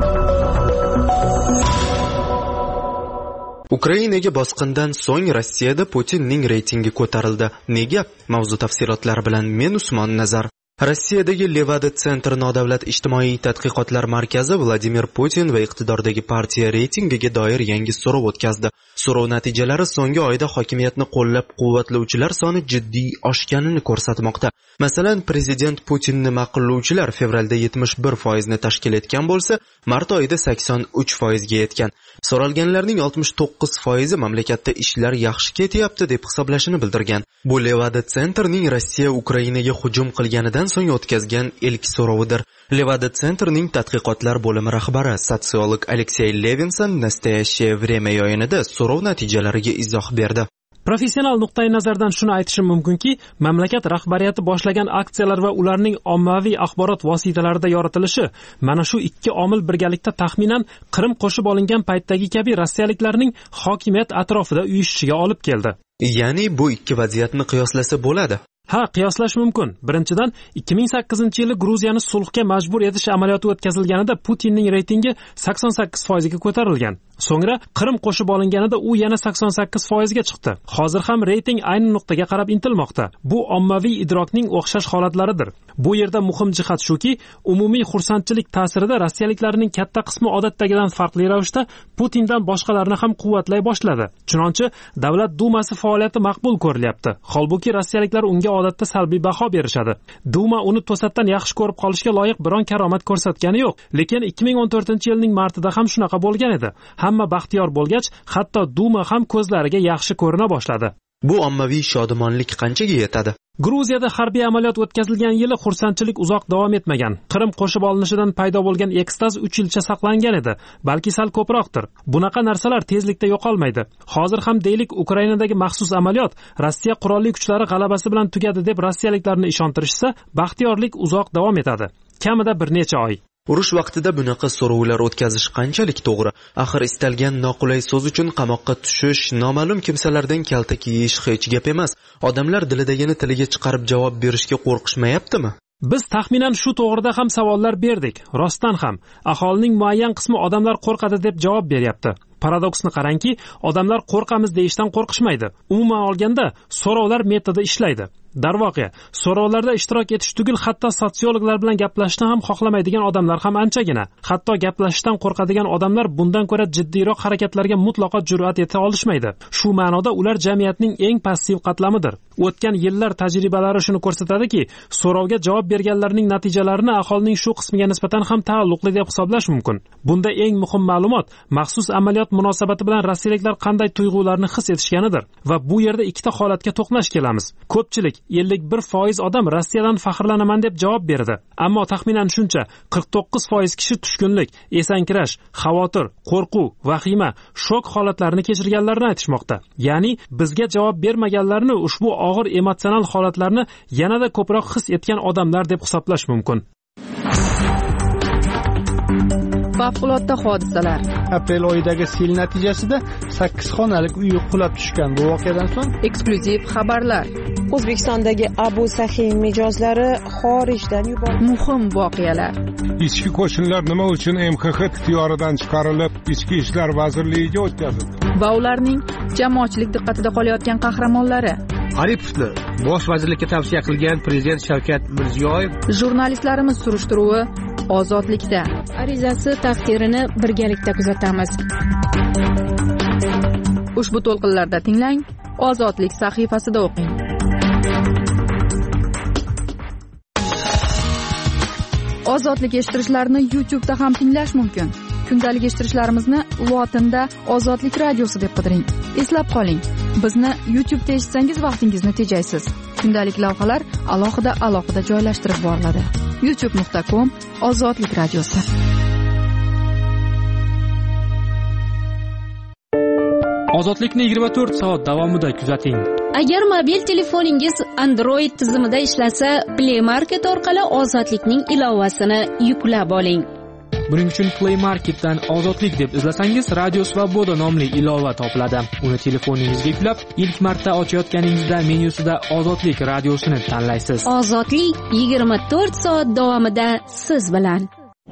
Ukrainaga bosqindan so'ng Rossiyada Putinning reytingi ko'tarildi. Nega? Mavzu tafsilotlari bilan men Usmon Nazar. Rossiyadagi Levada Center nodavlat ijtimoiy tadqiqotlar markazi Vladimir Putin va iqtidordagi partiya reytingiga doir yangi so'rov o'tkazdi. So'rov natijalari so'nggi oyda hokimiyatni qo'llab-quvvatlovchilar soni jiddiy oshganini ko'rsatmoqda. Masalan, prezident Putinni ma'qullovchilar fevralda yetmish bir foizni tashkil etgan bo'lsa, mart oyida sakson uch foizga yetgan. So'ralganlarning oltmish to'qqiz foizi mamlakatda ishlar yaxshi ketyapti deb hisoblashini bildirgan. Bu Levada Centerning Rossiya Ukrainaga hujum qilganidan so'ng o'tkazgan ilk so'rovidir. Levada Centerning tadqiqotlar bo'limi rahbari, sotsiolog Aleksey Levinson Nastoящее время yo'yinida so'rov natijalariga izoh berdi. Professional nuqtai nazardan shuni aytishim mumkinki, mamlakat rahbariyati boshlagan aksiyalar va ularning ommaviy axborot vositalarida yoritilishi mana shu ikki omil birgalikda taxminan Qrim qo'shib olingan paytdagi kabi rossiyaliklarning hokimiyat atrofida uyushishiga olib keldi. Ya'ni bu ikki vaziyatni qiyoslasa bo'ladi. Ha, qiyoslash mumkin. Birinchidan, ikki ming sakkizinchi yili Gruziyani sulhga majbur etish amaliyoti o'tkazilganida Putinning reytingi sakson sakkiz foizga ko'tarilgan. So'ngra Qrim qo'shib olinganida u yana sakson sakkiz foizga chiqdi. Hozir ham reyting ayni nuqtaga qarab intilmoqda. Bu ommaviy idrokning o'xshash holatlaridir. Bu yerda muhim jihat shuki, umumiy xursandchilik ta'sirida rossiyaliklarning katta qismi odatdagidan farqli ravishda Putindan boshqalarni ham quvvatlay boshladi. Chunonchi Davlat Dumasi faoliyati maqbul ko'rilyapti. Holbuki rossiyaliklar unga odatda salbiy baho berishadi. Duma uni to'satdan yaxshi ko'rib qolishga loyiq biron karomat ko'rsatgani yo'q. Lekin ikki ming o'n to'rtinchi yilning martida ham shunaqa bo'lgan edi. Hamma baxtiyor bo'lgach, hatto Duma ham ko'zlariga yaxshi ko'rina boshladi. Bu ommaviy shodumonlik qanchaga yetadi? Gruziyada harbiy amaliyot o'tkazilgan yili xursandchilik uzoq davom etmagan. Qrim qo'shib olinishidan paydo bo'lgan ekstaz uch yilcha saqlangan edi, balki sal ko'proqdir. Bunaqa narsalar tezlikda yo'qolmaydi. Hozir ham deylik, Ukrainadagi maxsus amaliyot Rossiya qurolli kuchlari g'alabasi bilan tugadi deb rossiyaliklarni ishontirishsa, baxtiyorlik uzoq davom etadi. Kamida bir necha oy. Urush vaqtida bunaqa so'rovlar o'tkazish qanchalik to'g'ri? Axir istalgan noqulay so'z uchun qamoqqa tushish, noma'lum kimsalardan kaltak yeyish hech gap emas. Odamlar dilidagini tiliga chiqarib javob berishga qo'rqishmayaptimi? Biz taxminan shu to'g'rida ham savollar berdik. Rostdan ham aholining muayyan qismi odamlar qo'rqadi deb javob beryapti. Paradoksni qarangki, odamlar qo'rqamiz deyishdan qo'rqishmaydi. Umuman olganda, so'rovlar metodi ishlaydi. Darvoqe, so'rovlarda ishtirok etish tugul hatto sotsiologlar bilan gaplashishni ham xohlamaydigan odamlar ham anchagina. Hatto gaplashishdan qo'rqadigan odamlar bundan ko'ra jiddiyroq harakatlarga mutlaqo jur'at eta olishmaydi. Shu ma'noda ular jamiyatning eng passiv qatlamidir. O'tgan yillar tajribalari shuni ko'rsatadiki, so'rovga javob berganlarning natijalarini aholining shu qismiga nisbatan ham taalluqli deb hisoblash mumkin. Bunda eng muhim ma'lumot maxsus amaliyot munosabati bilan rossiyaliklar qanday tuyg'ularni his etishganidir. Va bu yerda ikkita holatga to'qnash kelamiz. Ko'pchilik ellik bir foiz odam Rossiyadan faxrlanaman deb javob berdi. Ammo taxminan shuncha qirq to'qqiz foiz kishi tushkunlik, esankirash, xavotir, qo'rquv, vahima, shok holatlarini kechirganlarini aytishmoqda. Ya'ni bizga javob bermaganlarni ushbu og'ir emotsional holatlarni yanada ko'proq his etgan odamlar deb hisoblash mumkin. Favqulodda hodisalar. Aprel oyidagi sel natijasida sakkiz xonalik uy qulab tushgan. Bu voqeadan so'ng eksklyuziv xabarlar. O'zbekistondagi Abu Sahiy mijozlari xorijdan yuborildi. Muhim voqealar. Ichki qo'shinlar nima uchun M X X ixtiyoridan chiqarilib, Ichki ishlar vazirligiga o'tkazildi? Va ularning jamoatchilik diqqatida qolayotgan qahramonlari. Aripovni bosh vazirlikka tavsiya qilgan prezident Shavkat Mirziyoyev. Jurnalistlarimiz surishtiruvi Ozodlikda. Arizasi taqdirini birgalikda kuzatamiz. Ushbu to'lqinlarda tinglang, Ozodlik sahifasida o'qing. Ozodlik eshittirishlarni YouTube da ham tinglash mumkin. Kundalik eshittirishlarimizni lotinda Ozodlik radiosi deb qidiring. Eslab qoling, bizni YouTube da eshitsangiz vaqtingizni tejaysiz. Kundalik lavhalar alohida alohida joylashtirib boriladi. youtube nuqta com Ozodlik radiosi. Ozodlikni yigirma to'rt soat davomida kuzating. Agar mobil telefoningiz Android tizimida ishlasa, Play Market orqali Ozodlikning ilovasini yuklab oling. Buning uchun Play Marketdan Ozodlik deb izlasangiz, Radio Svoboda nomli ilova topiladi. Uni telefoningizga yuklab, ilk marta ochayotganingizda menyusida Ozodlik radiosini tanlaysiz. Ozodlik yigirma to'rt soat davomida siz bilan.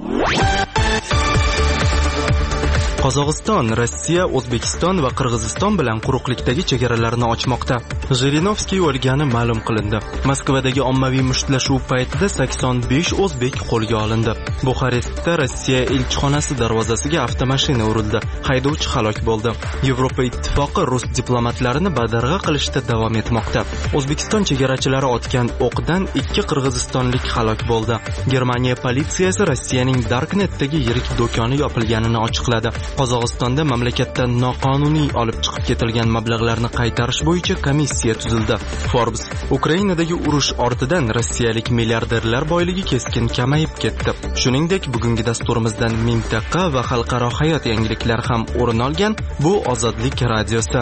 Qozog'iston, Rossiya, O'zbekiston va Qirg'iziston bilan quruqlikdagi chegaralarni ochmoqda. Jirinovskiy o'lgani ma'lum qilindi. Moskvadagi ommaviy mushtlashuv paytida sakson besh o'zbek qo'lga olindi. Buxarestda Rossiya elchixonasi darvozasiga avtomashina urildi. Haydovchi halok bo'ldi. Yevropa ittifoqi rus diplomatlarini badarg'a qilishda davom etmoqda. O'zbekiston chegarachilari otgan o'qdan ikki qirg'izistonlik halok bo'ldi. Germaniya politsiyasi Rossiyaning Darknetdagi yirik do'koni yopilganini ochiqladi. Qozog'istonda mamlakatdan noqonuniy olib chiqib ketilgan mablag'larni qaytarish bo'yicha komissiya tuzildi. Forbes: Ukrainadagi urush ortidan rossiyalik milliarderlar boyligi keskin kamayib ketdi. Shuningdek, bugungi dasturimizdan mintaqa va xalqaro hayot yangiliklari ham o'rin olgan. Bu Ozodlik radiosi.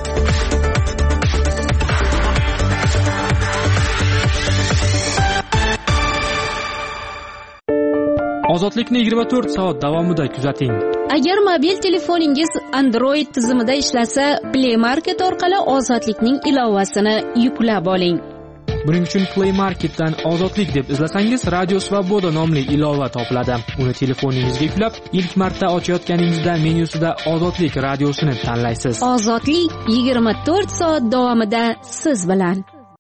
Ozodlikni yigirma to'rt soat davomida kuzating. Agar mobil telefoningiz Android tizimida ishlasa, Play Market orqali Ozodlikning ilovasini yuklab oling. Buning uchun Play Marketdan Ozodlik deb izlasangiz, Radio Svoboda nomli ilova topiladi. Uni telefoningizga yuklab, ilk marta ochayotganingizda menyusida Ozodlik radiosini tanlaysiz. Ozodlik yigirma to'rt soat davomida siz bilan.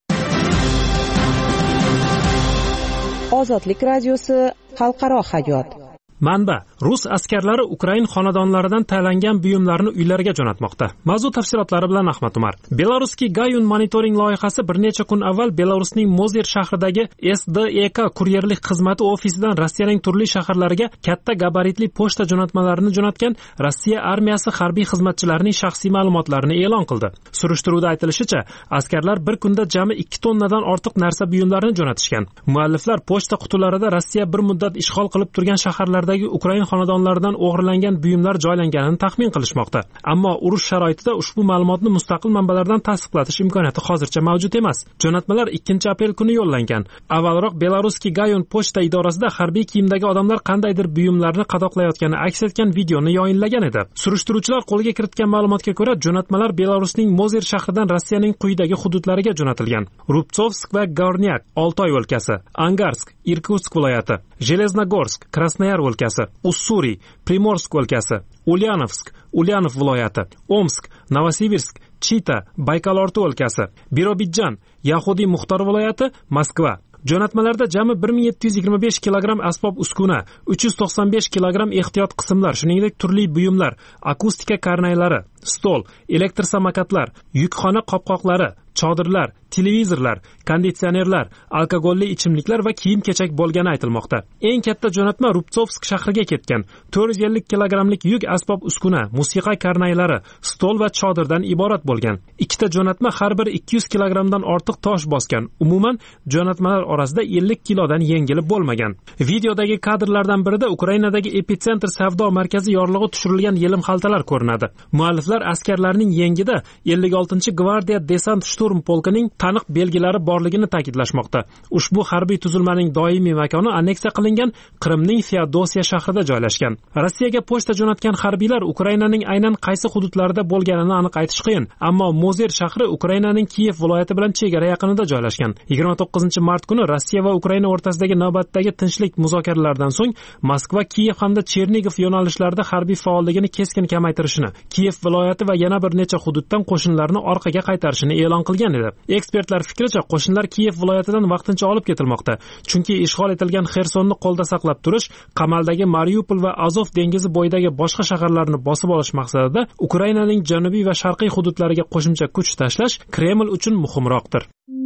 Ozodlik radiosi, xalqaro hayot. Manba: Rus askarlari Ukrain xonadonlaridan tayyorlangan buyumlarni uylariga jo'natmoqda. Mavzu tafsilotlari bilan Ahmad Umar. Belarusning Gayun monitoring loyihasi bir necha kun avval Belarusning Mozer shahridagi S D E K kuryerlik xizmati ofisidan Rossiyaning turli shaharlariga katta gabaritli pochta jo'natmalarini jo'natgan Rossiya armiyasi harbiy xizmatchilarining shaxsiy ma'lumotlarini e'lon qildi. Surishtiruvda aytilishicha, askarlar bir kunda jami ikki tonnadan ortiq narsa buyumlarini jo'natishgan. Mualliflar pochta qutilarida Rossiya bir muddat ishg'ol qilib turgan shaharlar Ukrain xonadonlaridan o'g'irlangan buyumlar joylanganini taxmin qilishmoqda. Ammo urush sharoitida ushbu ma'lumotni mustaqil manbalardan tasdiqlatish imkoniyati hozircha mavjud emas. Jo'natmalar ikkinchi aprel kuni yo'llangan. Avvalroq Belarusning Gayun pochta idorasida harbiy kiyimdagi odamlar qandaydir buyumlarni qadoqlayotgani aks etgan videoni yoyinlagan edi. Surishtiruvchilar qo'lga kiritgan ma'lumotga ko'ra, jo'natmalar Belarusning Mozer shahridan Rossiyaning quyidagi hududlariga jo'natilgan: Rubtsovsk va Gornyak, Oltoy o'lkasi, Angarsk, Irkutsk viloyati, Jeleznogorsk, Krasnoyar o'lkasi, Ussuriy, Primorsk o'lkasi, Ulyanovsk, Ulyanov viloyati, Omsk, Novosibirsk, Chita, Baykalorti o'lkasi, Birobidjan, Yahudiy Muxtor viloyati, Moskva. Jo'natmalarda jami bir ming yetti yuz yigirma besh kilogramm asbob uskuna, uch yuz to'qson besh kilogramm ehtiyot qismlar, shuningdek turli buyumlar, akustika karnaylari, stol, elektr samokatlar, yukxona qopqoqlari, chodirlar, televizorlar, konditsionerlar, alkogolli ichimliklar va kiyim-kechak bo'lgani aytilmoqda. Eng katta jo'natma Rubtsovsk shahriga ketgan. to'rt yuz ellik kilogrammlik yuk asbob uskuna, musiqa karnaylari, stol va chodirdan iborat bo'lgan. Ikkita jo'natma har bir ikki yuz kilogrammdan ortiq tosh bosgan. Umuman jo'natmalar orasida ellik kilodan yengili bo'lmagan. Videodagi kadrlardan birida Ukrainadagi epitsentr savdo markazi yorlig'i tushirilgan yelim xaltalar ko'rinadi. Mualliflar askarlarning yengida ellik oltinchi gvardiya desant shturm polkining taniq belgilari borligini ta'kidlashmoqda. Ushbu harbiy tuzilmaning doimiy makoni anneksiya qilingan Qrimning Feodosiya shahrida joylashgan. Rossiyaga pochta jo'natgan harbiylar Ukrainaning aynan qaysi hududlarida bo'lganini aniq aytish qiyin, ammo Mozer shahri Ukrainaning Kiyev viloyati bilan chegara yaqinida joylashgan. yigirma to'qqizinchi mart kuni Rossiya va Ukraina o'rtasidagi navbatdagi tinchlik muzokaralaridan so'ng Moskva, Kiyev hamda Chernigov yo'nalishlarida harbiy faolligini keskin kamaytirishini, Kiyev viloyati va yana bir necha hududdan qo'shinlarni orqaga qaytarishini e'lon qilgan edi. Ekspertlar fikricha, qo'shinlar Kiyev viloyatidan vaqtincha olib ketilmoqda, chunki ishg'ol etilgan Xersonni qo'lda saqlab turish, qamaldagi Mariupol va Azov dengizi bo'yidagi boshqa shaharlarni bosib olish maqsadida Ukrainaning janubiy va sharqiy hududlariga qo'shimcha kuch tashlash Kreml uchun muhimroqdir.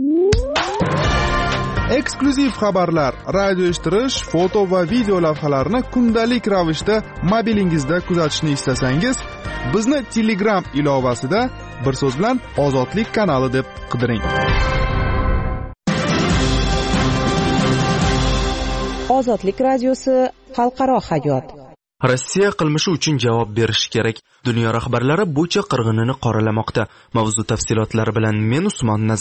Eksklyuziv xabarlar, radio eshittirish, foto va video lavhalarni kundalik ravishda mobilingizda kuzatishni istasangiz, bizni Telegram ilovasida bir so'z bilan Ozodlik kanali deb qidiring. Ozodlik radiosi, xalqaro hayot. Rossiya qilmishi uchun javob berishi kerak. Dunyo rahbarlari Bucha qirg'inini qoralamoqda. Mavzu tafsilotlari bilan men Usmon Nazar.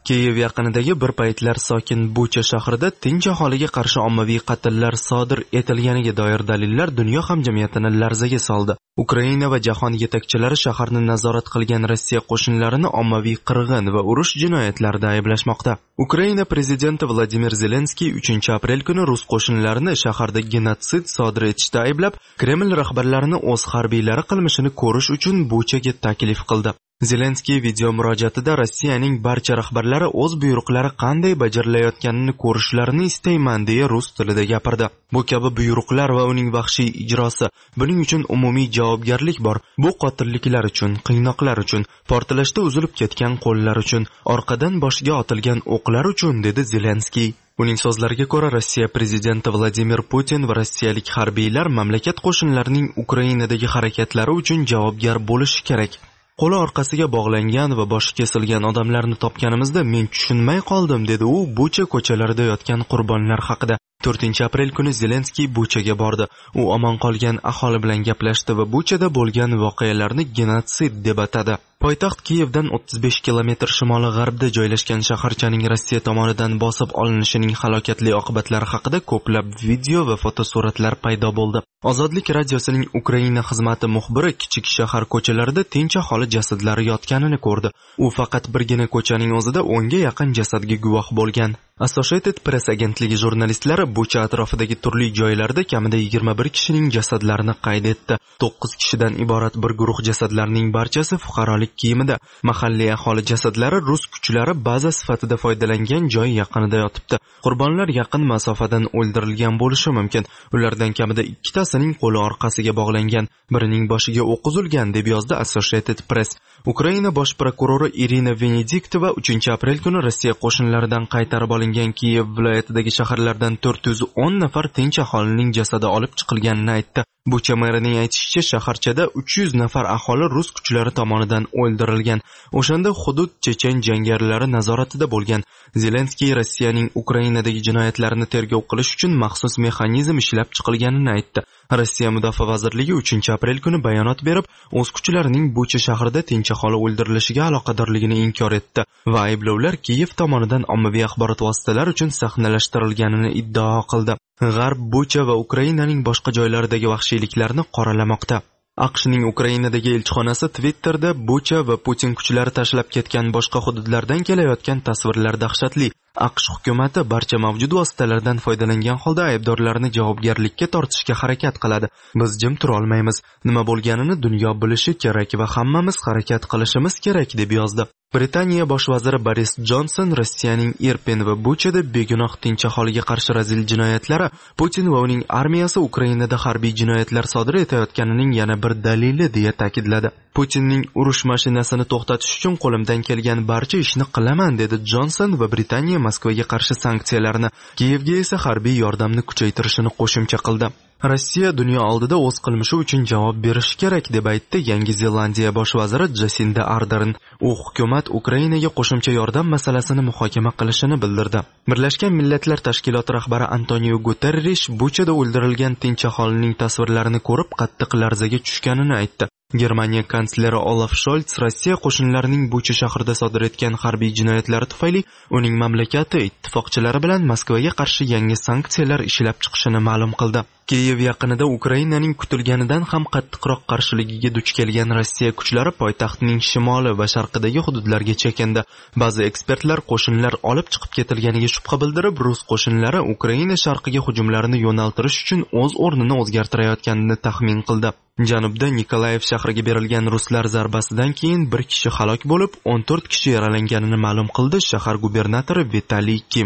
Kiyev yaqinidagi bir paytlar sokin Bucha shahrida tinch aholiga qarshi ommaviy qatllar sodir etilganiga doir dalillar dunyo hamjamiyatini larzaga soldi. Ukraina va jahon yetakchilari shaharni nazorat qilgan Rossiya qo'shinlarini ommaviy qirg'in va urush jinoyatlarida ayblashmoqda. Ukraina prezidenti Vladimir Zelenskiy uchinchi aprel kuni rus qo'shinlarini shaharda genotsid sodir etishda ayblab, Kreml rahbarlarini o'z harbiylari qilmishini ko'rish uchun Buchaga taklif qildi. Zelenskiy video murojaatida Rossiyaning barcha rahbarlari o'z buyruqlari qanday bajarilayotganini ko'rishlarini istayman deya rus tilida gapirdi. Bu kabi buyruqlar va uning vahshiy ijrosi, buning uchun umumiy javobgarlik bor. Bu qotilliklar uchun, qiynoqlar uchun, portlashda uzilib ketgan qo'llar uchun, orqadan boshiga otilgan o'qlar uchun, dedi Zelenskiy. Uning so'zlariga ko'ra, Rossiya prezidenti Vladimir Putin va rossiyalik harbiylar mamlakat qo'shinlarining Ukrainadagi harakatlari uchun javobgar bo'lishi kerak. Qo'li orqasiga bog'langan va boshi kesilgan odamlarni topganimizda men tushunmay qoldim, dedi u Bucha ko'chalarida yotgan qurbonlar haqida. to'rtinchi aprel kuni Zelenskiy Buchaga bordi. U omon qolgan aholi bilan gaplashdi va Buchada bo'lgan voqealarni genotsid deb atadi. Poytaxt Kiyevdan o'ttiz besh kilometr shimoli-g'arbda joylashgan shaharchaning Rossiya tomonidan bosib olinishining halokatli oqibatlari haqida ko'plab video va fotosuratlar paydo bo'ldi. Ozodlik radiosining Ukraina xizmati muxbiri kichik shahar ko'chalarida tinch aholi jasadlari yotganini ko'rdi. U faqat birgina ko'chaning o'zida o'nga yaqin jasadga guvoh bo'lgan. Associated Press agentligi jurnalistlari Bucha atrofidagi turli joylarda kamida yigirma bir kishining jasadlarini qayd etdi. to'qqiz kishidan iborat bir guruh jasadlarning barchasi fuqarolik kiyimida. Mahalliy aholi jasadlari rus kuchlari baza sifatida foydalangan joy yaqinida yotibdi. Qurbonlar yaqin masofadan o'ldirilgan bo'lishi mumkin. Ulardan kamida ikkitasining qo'li orqasiga bog'langan, birining boshiga o'q uzilgan, deb yozdi Associated Press. Ukraina bosh prokurori Irina Venediktova uchinchi aprel kuni Rossiya qo'shinlaridan qaytarib olingan Kiyev viloyatidagi shaharlardan to'rt yuz o'n nafar tinch aholining jasadi olib chiqilganini aytdi. Bucha merining aytishicha, shaharchada uch yuz nafar aholi rus kuchlari tomonidan o'ldirilgan. O'shanda hudud chechen jangarilari nazoratida bo'lgan. Zelenskiy Rossiyaning Ukrainadagi jinoyatlarini tergov qilish uchun maxsus mexanizm ishlab chiqilganini aytdi. Rossiya Mudofaa vazirligi uchinchi aprel kuni bayonot berib, o'z kuchlarining Bucha shahrida tinch aholi o'ldirilishiga aloqadorligini inkor etdi va ayblovlar Kiyev tomonidan ommaviy axborot vositalari uchun sahnalashtirilganini iddao qildi. G'arb Bucha va Ukrainaning boshqa joylaridagi vahshiyliklarni qoralamoqda. AQShning Ukrainadagi elchixonasi Twitterda Bucha va Putin kuchlari tashlab ketgan boshqa hududlardan kelayotgan tasvirlar dahshatli. AQSh hukumati barcha mavjud vositalardan foydalangan holda aybdorlarni javobgarlikka tortishga harakat qiladi. Biz jim tura olmaymiz. Nima bo'lganini dunyo bilishi kerak va hammamiz harakat qilishimiz kerak, deb yozdi. Britaniya bosh vaziri Boris Johnson Rossiyaning Irpin va Buchada begunoh tinch aholiga qarshi razil jinoyatlari Putin va uning armiyasi Ukrainada harbiy jinoyatlar sodir etayotganining yana bir dalili deya ta'kidladi. Putinning urush mashinasini to'xtatish uchun qo'limdan kelgan barcha ishni qilaman, dedi Johnson va Britaniya Moskvaga qarshi sanksiyalarni, Kiyevga esa harbiy yordamni kuchaytirishini qo'shimcha qildi. Rossiya dunyo oldida o'z qilmishi uchun javob berishi kerak, deb aytdi Yangi Zelandiya bosh vaziri Jasinda Ardern. U hukumat Ukrainaga qo'shimcha yordam masalasini muhokama qilishini bildirdi. Birlashgan Millatlar Tashkiloti rahbari Antonio Guterrish Buchada o'ldirilgan tinch aholining tasvirlarini ko'rib qattiq larzaga tushganini aytdi. Germaniya kansleri Olaf Scholz Rossiya qo'shinlarining Bucha shahrida sodir etgan harbiy jinoyatlari tufayli uning mamlakati ittifoqchilari bilan Moskvaga qarshi yangi sanksiyalar ishlab chiqishini ma'lum qildi. Kiyev yaqinida Ukrainaning kutilganidan ham qattiqroq qarshiligiga duch kelgan Rossiya kuchlari poytaxtning shimoli va sharqidagi hududlarga chekindi. Ba'zi ekspertlar qo'shinlar olib chiqib ketilganiga shubha bildirib, rus qo'shinlari Ukraina sharqiga hujumlarini yo'naltirish uchun o'z o'rnini o'zgartirayotganini taxmin qildi. Janubda Nikolayev shahriga berilgan ruslar zarbasidan keyin bir kishi halok bo'lib, o'n to'rt kishi yaralanganini ma'lum qildi shahar gubernatori Vitaliy Kim.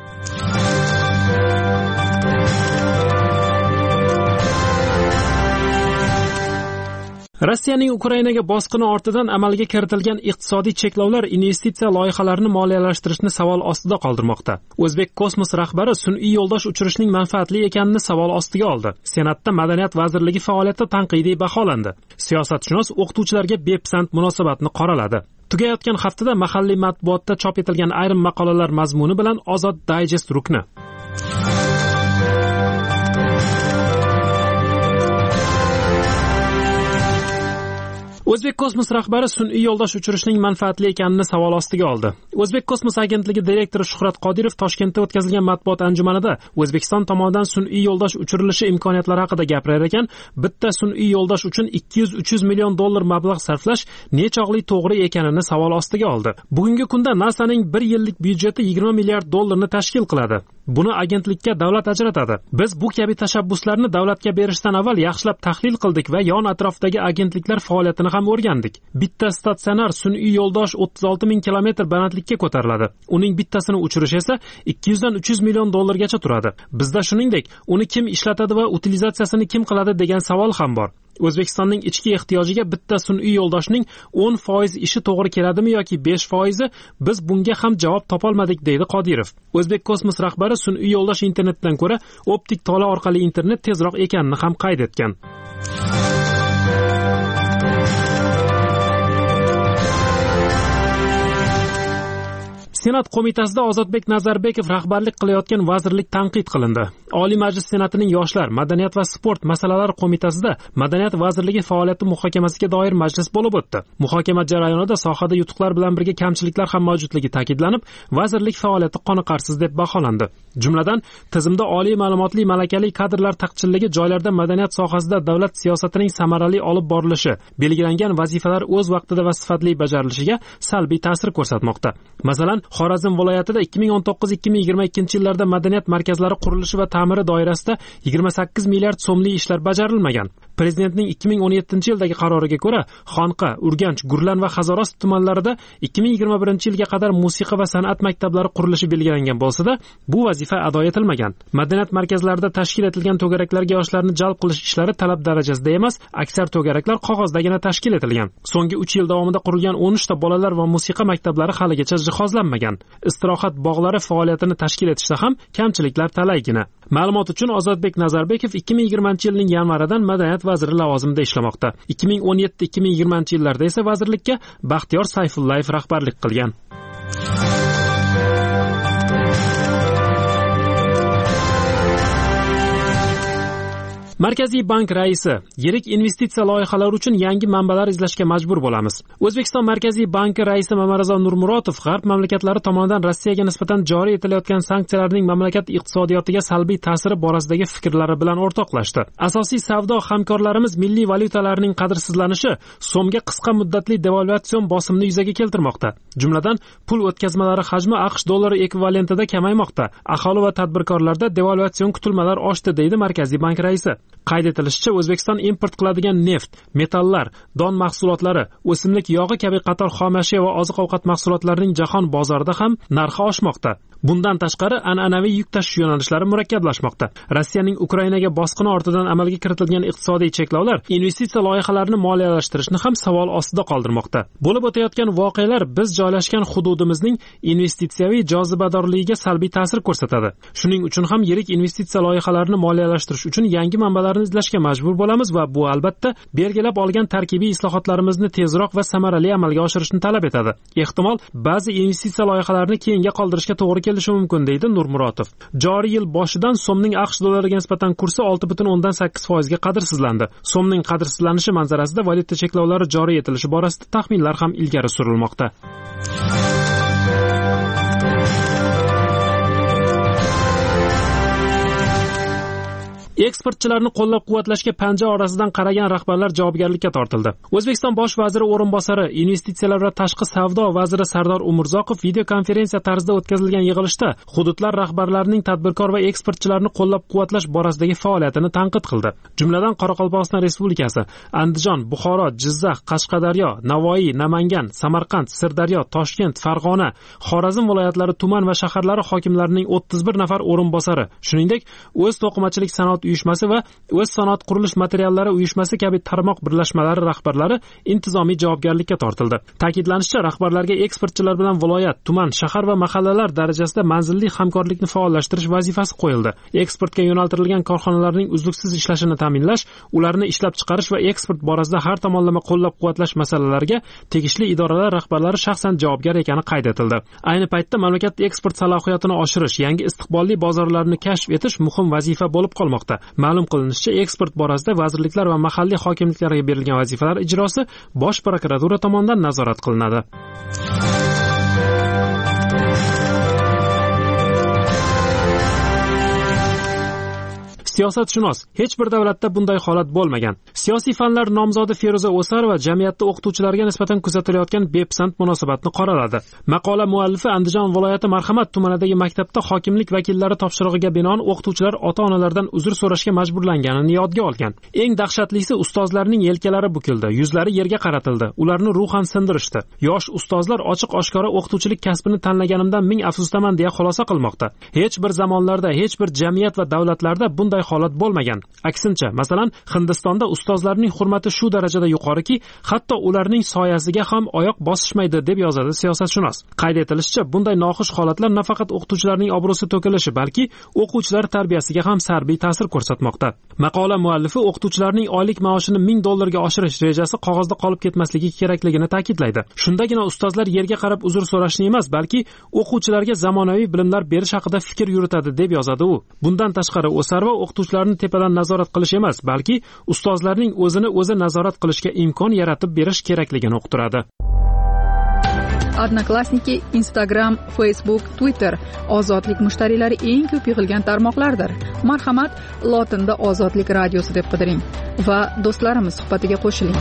Rossiyaning Ukrainaga bosqini ortidan amalga kiritilgan iqtisodiy cheklovlar investitsiya loyihalarini moliyalashtirishni savol ostida qoldirmoqda. O'zbek kosmos rahbari sun'iy yo'ldosh uchirishning manfaatli ekanini savol ostiga oldi. Senatda Madaniyat vazirligi faoliyati tanqidiy baholandi. Siyosatshunos o'qituvchilarga bepisand munosabatni qoraladi. Tugayotgan haftada mahalliy matbuotda chop etilgan ayrim maqolalar mazmuni bilan Ozod Digest rukni. O'zbek kosmos rahbari sun'iy yo'ldosh uchirishning manfaatli ekanini savol ostiga oldi. O'zbek kosmos agentligi direktori Shuhrat Qodirov Toshkentda o'tkazilgan matbuot anjumanida O'zbekiston tomonidan sun'iy yo'ldosh uchirilishi imkoniyatlari haqida gapirar ekan, bitta sun'iy yo'ldosh uchun ikki yuz uch yuz million dollar mablag' sarflash nechog'li to'g'ri ekanini savol ostiga oldi. Bugungi kunda NASAning bir yillik byudjeti yigirma milliard dollarni tashkil qiladi. Buni agentlikka davlat ajratadi. Biz bu kabi tashabbuslarni davlatga berishdan avval yaxshilab tahlil qildik va yon atrofdagi agentliklar faoliyatini ham o'rgandik. Bitta statsionar sun'iy yo'ldosh o'ttiz olti ming kilometr balandlikka ko'tariladi. Uning bittasini uchirish esa ikki yuz dan uch yuz million dollargacha turadi. Bizda shuningdek, uni kim ishlatadi va utilizatsiyasini kim qiladi degan savol ham bor. O'zbekistonning ichki ehtiyojiga bitta sun'iy yo'ldoshning o'n foiz ishi to'g'ri keladimi yoki besh foizi, biz bunga ham javob topolmadik, deydi Qodirov. O'zbek kosmos rahbari sun'iy yo'ldosh internetdan ko'ra optik tola orqali internet tezroq ekanini ham qayd etgan. Senat qo'mitasida Ozodbek Nazarbekov rahbarlik qilayotgan vazirlik tanqid qilindi. Oliy Majlis Senatining Yoshlar, madaniyat va sport masalalari qo'mitasida Madaniyat vazirligi faoliyati muhokamasiga doir majlis bo'lib o'tdi. Muhokama jarayonida sohada yutuqlar bilan birga kamchiliklar ham mavjudligi ta'kidlanib, vazirlik faoliyati qoniqarsiz deb baholandi. Jumladan, tizimda oliy ma'lumotli malakali kadrlar taqchilligi, joylarda madaniyat sohasida davlat siyosatining samarali olib borilishi, belgilangan vazifalar o'z vaqtida va sifatli bajarilishiga salbiy ta'sir ko'rsatmoqda. Masalan, Xorazm viloyatida ikki ming o'n to'qqiz ikki ming yigirma ikkinchi yillarda madaniyat markazlari qurilishi va ta'miri doirasida yigirma sakkiz milliard so'mlik ishlar bajarilmagan. Prezidentning ikki ming o'n yettinchi yildagi qaroriga ko'ra, Xonqa, Urganch, Gurlan va Hazoros tumanlarida ikki ming yigirma birinchi yilga qadar musiqa va san'at maktablari qurilishi belgilangan bo'lsa-da, bu vazifa ado etilmagan. Madaniyat markazlarida tashkil etilgan to'garaklarga yoshlarni jalb qilish ishlari talab darajasida emas, aksar to'garaklar qog'ozdagina tashkil etilgan. So'nggi uch yil davomida qurilgan o'n uch ta bolalar va musiqa maktablari haligacha jihozlanmagan. Istirohat bog'lari faoliyatini tashkil etishda ham kamchiliklar talaygina. Ma'lumot uchun Ozodbek Nazarbekov ikki ming yigirmanchi yilning yanvaridan madaniyat vaziri lavozimida ishlamoqda. ikki ming o'n yetti ikki ming yigirmanchi yillarda esa vazirlikka Baxtiyor Sayfullayev rahbarlik qilgan. Markaziy bank raisi: yirik investitsiya loyihalari uchun yangi manbalar izlashga majbur bo'lamiz. O'zbekiston Markaziy banki raisi Mamarazo Nurmuratov g'arb mamlakatlari tomonidan Rossiyaga nisbatan joriy etilayotgan sanksiyalarning mamlakat iqtisodiyotiga salbiy ta'siri borasidagi fikrlari bilan o'rtoqlashdi. Asosiy savdo hamkorlarimiz milliy valyutalarining qadrsizlanishi so'mga qisqa muddatli devalvatsiyon bosimini yuzaga keltirmoqda. Jumladan, pul o'tkazmalari hajmi AQSh dollari ekvivalentida kamaymoqda. Aholi va tadbirkorlarda devalvatsion kutilmalar oshdi, deydi Markaziy bank raisi. Qayd etilishicha, O'zbekiston import qiladigan neft, metallar, don mahsulotlari, o'simlik yog'i kabi qator xomashyo va oziq-ovqat mahsulotlarining jahon bozorida ham narxi oshmoqda. Bundan tashqari, an'anaviy yuk tashish yo'nalishlari murakkablashmoqda. Rossiyaning Ukrainaga bosqini ortidan amalga kiritilgan iqtisodiy cheklovlar investitsiya loyihalarini moliyalashtirishni ham savol ostida qoldirmoqda. Bo'lib o'tayotgan voqealar biz joylashgan hududimizning investitsiyaviy jozibadorligiga salbiy ta'sir ko'rsatadi. Shuning uchun ham yirik investitsiya loyihalarini moliyalashtirish uchun yangi manbalarni izlashga majbur bo'lamiz va bu albatta belgilab olgan tarkibiy islohotlarimizni tezroq va samarali amalga oshirishni talab etadi. Ehtimol ba'zi investitsiya loyihalarini keyinga qoldirishga to'g'ri kelishi mumkin, deydi Nurmuratov. Joriy yil boshidan so'mning AQSh dollariga nisbatan kursi olti butun o'ndan sakkiz foizga qadrsizlandi. So'mning qadrsizlanishi manzarasida valyuta cheklovlari joriy etilishi borasida taxminlar ham ilgari surilmoqda. Eksportchilarni qo'llab-quvvatlashga panja orasidan qaragan rahbarlar javobgarlikka tortildi. O'zbekiston bosh vaziri o'rinbosari, investitsiyalar va tashqi savdo vaziri Sardor Umurzoqov video konferensiya tarzida o'tkazilgan yig'ilishda hududlar rahbarlarining tadbirkor va eksportchilarni qo'llab-quvvatlash borasidagi faoliyatini tanqid qildi. Jumladan, Qoraqalpog'iston Respublikasi, Andijon, Buxoro, Jizzax, Qashqadaryo, Navoiy, Namangan, Samarqand, Sirdaryo, Toshkent, Farg'ona, Xorazm viloyatlari tuman va shaharlari hokimlarining o'ttiz bir nafar o'rinbosari, shuningdek, o'z to'qimachilik sanoat uyushmasi va o'z sanoat qurilish materiallari uyushmasi kabi tarmoq birlashmalari rahbarlari intizomiy javobgarlikka tortildi. Ta'kidlanishicha, rahbarlarga eksportchilar bilan viloyat, tuman, shahar va mahallalar darajasida manzilli hamkorlikni faollashtirish vazifasi qo'yildi. Eksportga yo'naltirilgan korxonalarning uzluksiz ishlashini ta'minlash, ularni ishlab chiqarish va eksport borasida har tomonlama qo'llab-quvvatlash masalalariga tegishli idoralar rahbarlari shaxsan javobgar ekani qayd etildi. Ayni paytda mamlakat eksport salohiyatini oshirish, yangi istiqbolli bozorlarni kashf etish muhim vazifa bo'lib qolmoqda. Ma'lum qilinishicha, eksport borasida vazirliklar va mahalliy hokimliklarga berilgan vazifalar ijrosi Bosh prokuratura tomonidan nazorat qilinadi. Siyosatshunos: hech bir davlatda bunday holat bo'lmagan. Siyosiy fanlar nomzodi Feruza O'sarova jamiyatda o'qituvchilarga nisbatan kuzatilayotgan bepisand munosabatni qoraladi. Maqola muallifi Andijon viloyati Marhamat tumanidagi maktabda hokimlik vakillari topshirig'iga binoan o'qituvchilar ota-onalardan uzr so'rashga majburlanganini yodga olgan. Eng dahshatlisi, ustozlarning yelkalari bukildi, yuzlari yerga qaratildi, ularni ruhan sindirishdi. Yosh ustozlar ochiq-oshkora o'qituvchilik kasbini tanlaganimdan ming afsusdaman deya xulosa qilmoqda. Hech bir zamonlarda, hech bir jamiyat va davlatlarda bunday holat bo'lmagan. Aksincha, masalan, Hindistonda ustozlarning hurmati shu darajada yuqoriki, hatto ularning soyasiga ham oyoq bosishmaydi, deb yozadi siyosatshunos. Qayd etilishicha, bunday noxush holatlar nafaqat o'qituvchilarning obro'si to'kilishi, balki o'quvchilar tarbiyasiga ham salbiy ta'sir ko'rsatmoqda. Maqola muallifi o'qituvchilarning oylik maoshini ming dollarga oshirish rejasi qog'ozda qolib ketmasligi kerakligini ta'kidlaydi. Shundagina ustozlar yerga qarab uzr so'rashni emas, balki o'quvchilarga zamonaviy bilimlar berish haqida fikr yuritadi, deb yozadi u. Bundan tashqari, O'sarova o'qituvchilarni tepadan nazorat qilish emas, balki ustozlarning o'zini o'zi nazorat qilishga imkon yaratib berish kerakligini uqtiradi. Odnoklassniki, Instagram, Facebook, Twitter ozodlik mushtariylari eng ko'p yig'ilgan tarmoqlardir. Marhamat, lotinda Ozodlik radiosi deb qidiring va do'stlarimiz suhbatiga qo'shiling.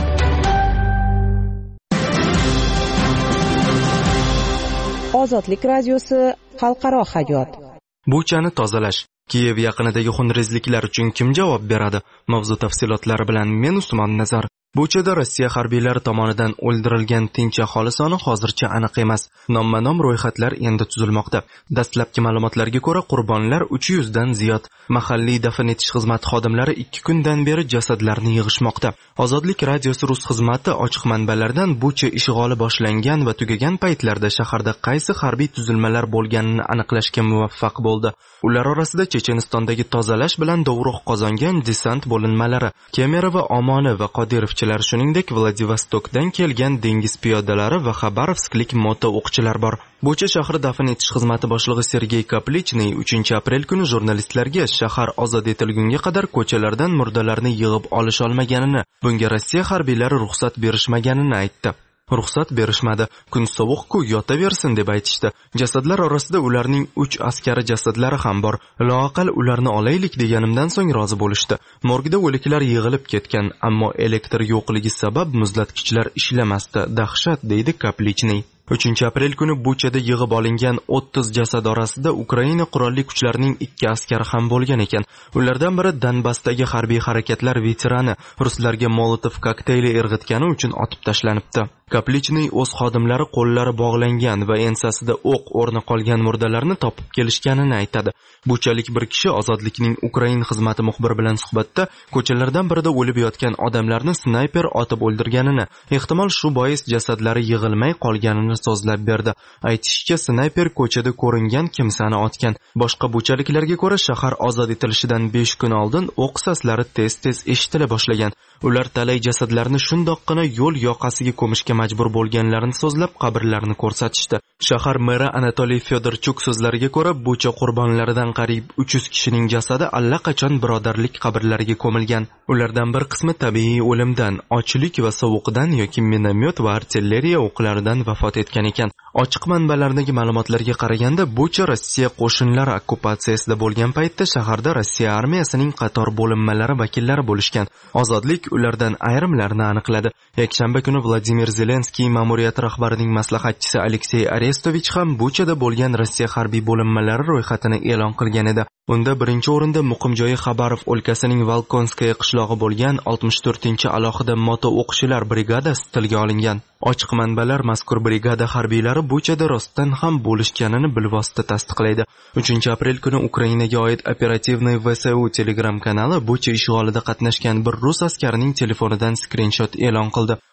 Ozodlik radiosi xalqaro hayot. Buchani tozalash. Kiyev yaqinidagi xunrezliklar uchun kim javob beradi? Mavzu tafsilotlari bilan men Usmon Nazar. Buchada Rossiya harbiylari tomonidan o'ldirilgan tinch aholi soni hozircha aniq emas. Nomma-nom ro'yxatlar endi tuzilmoqda. Dastlabki ma'lumotlarga ko'ra, qurbonlar uch yuz dan ziyod. Mahalliy dafn etish xizmati xodimlari ikki kundan beri jasadlarni yig'ishmoqda. Ozodlik radiosi rus xizmati ochiq manbalardan Bucha ishg'oli boshlangan va tugagan paytlarda shaharda qaysi harbiy tuzilmalar bo'lganini aniqlashga muvaffaq bo'ldi. Ular orasida Chechenistondagi tozalash bilan dovruq qozongan desant bo'linmalari, Kemerova, Omoni va Qodirovchilar, shuningdek Vladivostokdan kelgan dengiz piyodalari va Xabarovsklik moto o'qchilar bor. Bucha shahri dafn etish xizmati boshlig'i Sergey Kaplichniy uchinchi aprel kuni jurnalistlarga shahar ozod etilgunga qadar ko'chalardan murdalarni yig'ib olish olmaganini, bunga Rossiya harbiylari ruxsat berishmaganini aytdi. Ruxsat berishmadi. Kun sovuq-ku, yotaversin deb aytishdi. Jasadlar orasida ularning uch askari jasadlari ham bor. Loaqal ularni olaylik deganimdan so'ng rozi bo'lishdi. Morgda o'liklar yig'ilib ketgan, ammo elektr yo'qligi sabab muzlatgichlar ishlamasdi. Dahshat, deydi Kaplichniy. uchinchi aprel kuni Buchada yig'ib olingan o'ttiz jasad orasida Ukraina qurolli kuchlarining ikki askari ham bo'lgan ekan. Ulardan biri Donbassdagi harbiy harakatlar veterani, ruslarga Molotov kokteyli irg'itgani uchun otib tashlanibdi. Kaplichniy o'z xodimlari qo'llari bog'langan va ensasida o'q o'rni qolgan murdalarni topib kelishganini aytadi. Buchalik bir kishi Ozodlikning Ukraina xizmati muxbiri bilan suhbatda ko'chalardan birida o'lib yotgan odamlarni snayper otib o'ldirganini, ehtimol shu bois jasadlari yig'ilmay qolganini so'zlab berdi. Aytishicha, snayper ko'chada ko'ringan kimsani otgan. Boshqa buchaliklarga ko'ra, shahar ozod etilishidan besh kun oldin o'q saslari tez-tez eshitila boshlagan. Ular talay jasadlarni shundoqqina yo'l yoqasiga ko'mishga majbur bo'lganlarini so'zlab, qabrlarni ko'rsatishdi. Shahar meri Anatoliy Fyodorchuk so'zlariga ko'ra, Bucha qurbonlaridan qariyb uch yuz kishining jasadi allaqachon birodarlik qabrlariga ko'milgan. Ulardan bir qismi tabiiy o'limdan, ochlik va sovuqdan yoki minomyot va artilleriya o'qlaridan vafot etgan ekan. Ochiq manbalardagi ma'lumotlarga qaraganda, Bucha Rossiya qo'shinlari okkupatsiyasida bo'lgan paytda shaharda Rossiya armiyasining qator bo'linmalari vakillari bo'lishgan. Ozodlik ulardan ayrimlarini aniqladi. Yakshanba kuni Vladimir Zelenskiy ma'muriyati rahbarining maslahatchisi Aleksey Arestovich ham Buchada bo'lgan Rossiya harbiy bo'linmalari ro'yxatini e'lon qilgan edi. Unda birinchi o'rinda muqim joyi Xabarov o'lkasining Volkonskaya qishlog'i bo'lgan oltmish to'rtinchi alohida moto o'qchilar brigadasi tilga olingan. Ochiq manbalar mazkur brigada harbiylari Buchada rostdan ham bo'lishganini bilvosita tasdiqlaydi. uchinchi aprel kuni Ukrainaga oid operativniy V S U Telegram kanali Bucha ishg'olida qatnashgan bir rus askarining telefonidan skrinshot e'lon qildi.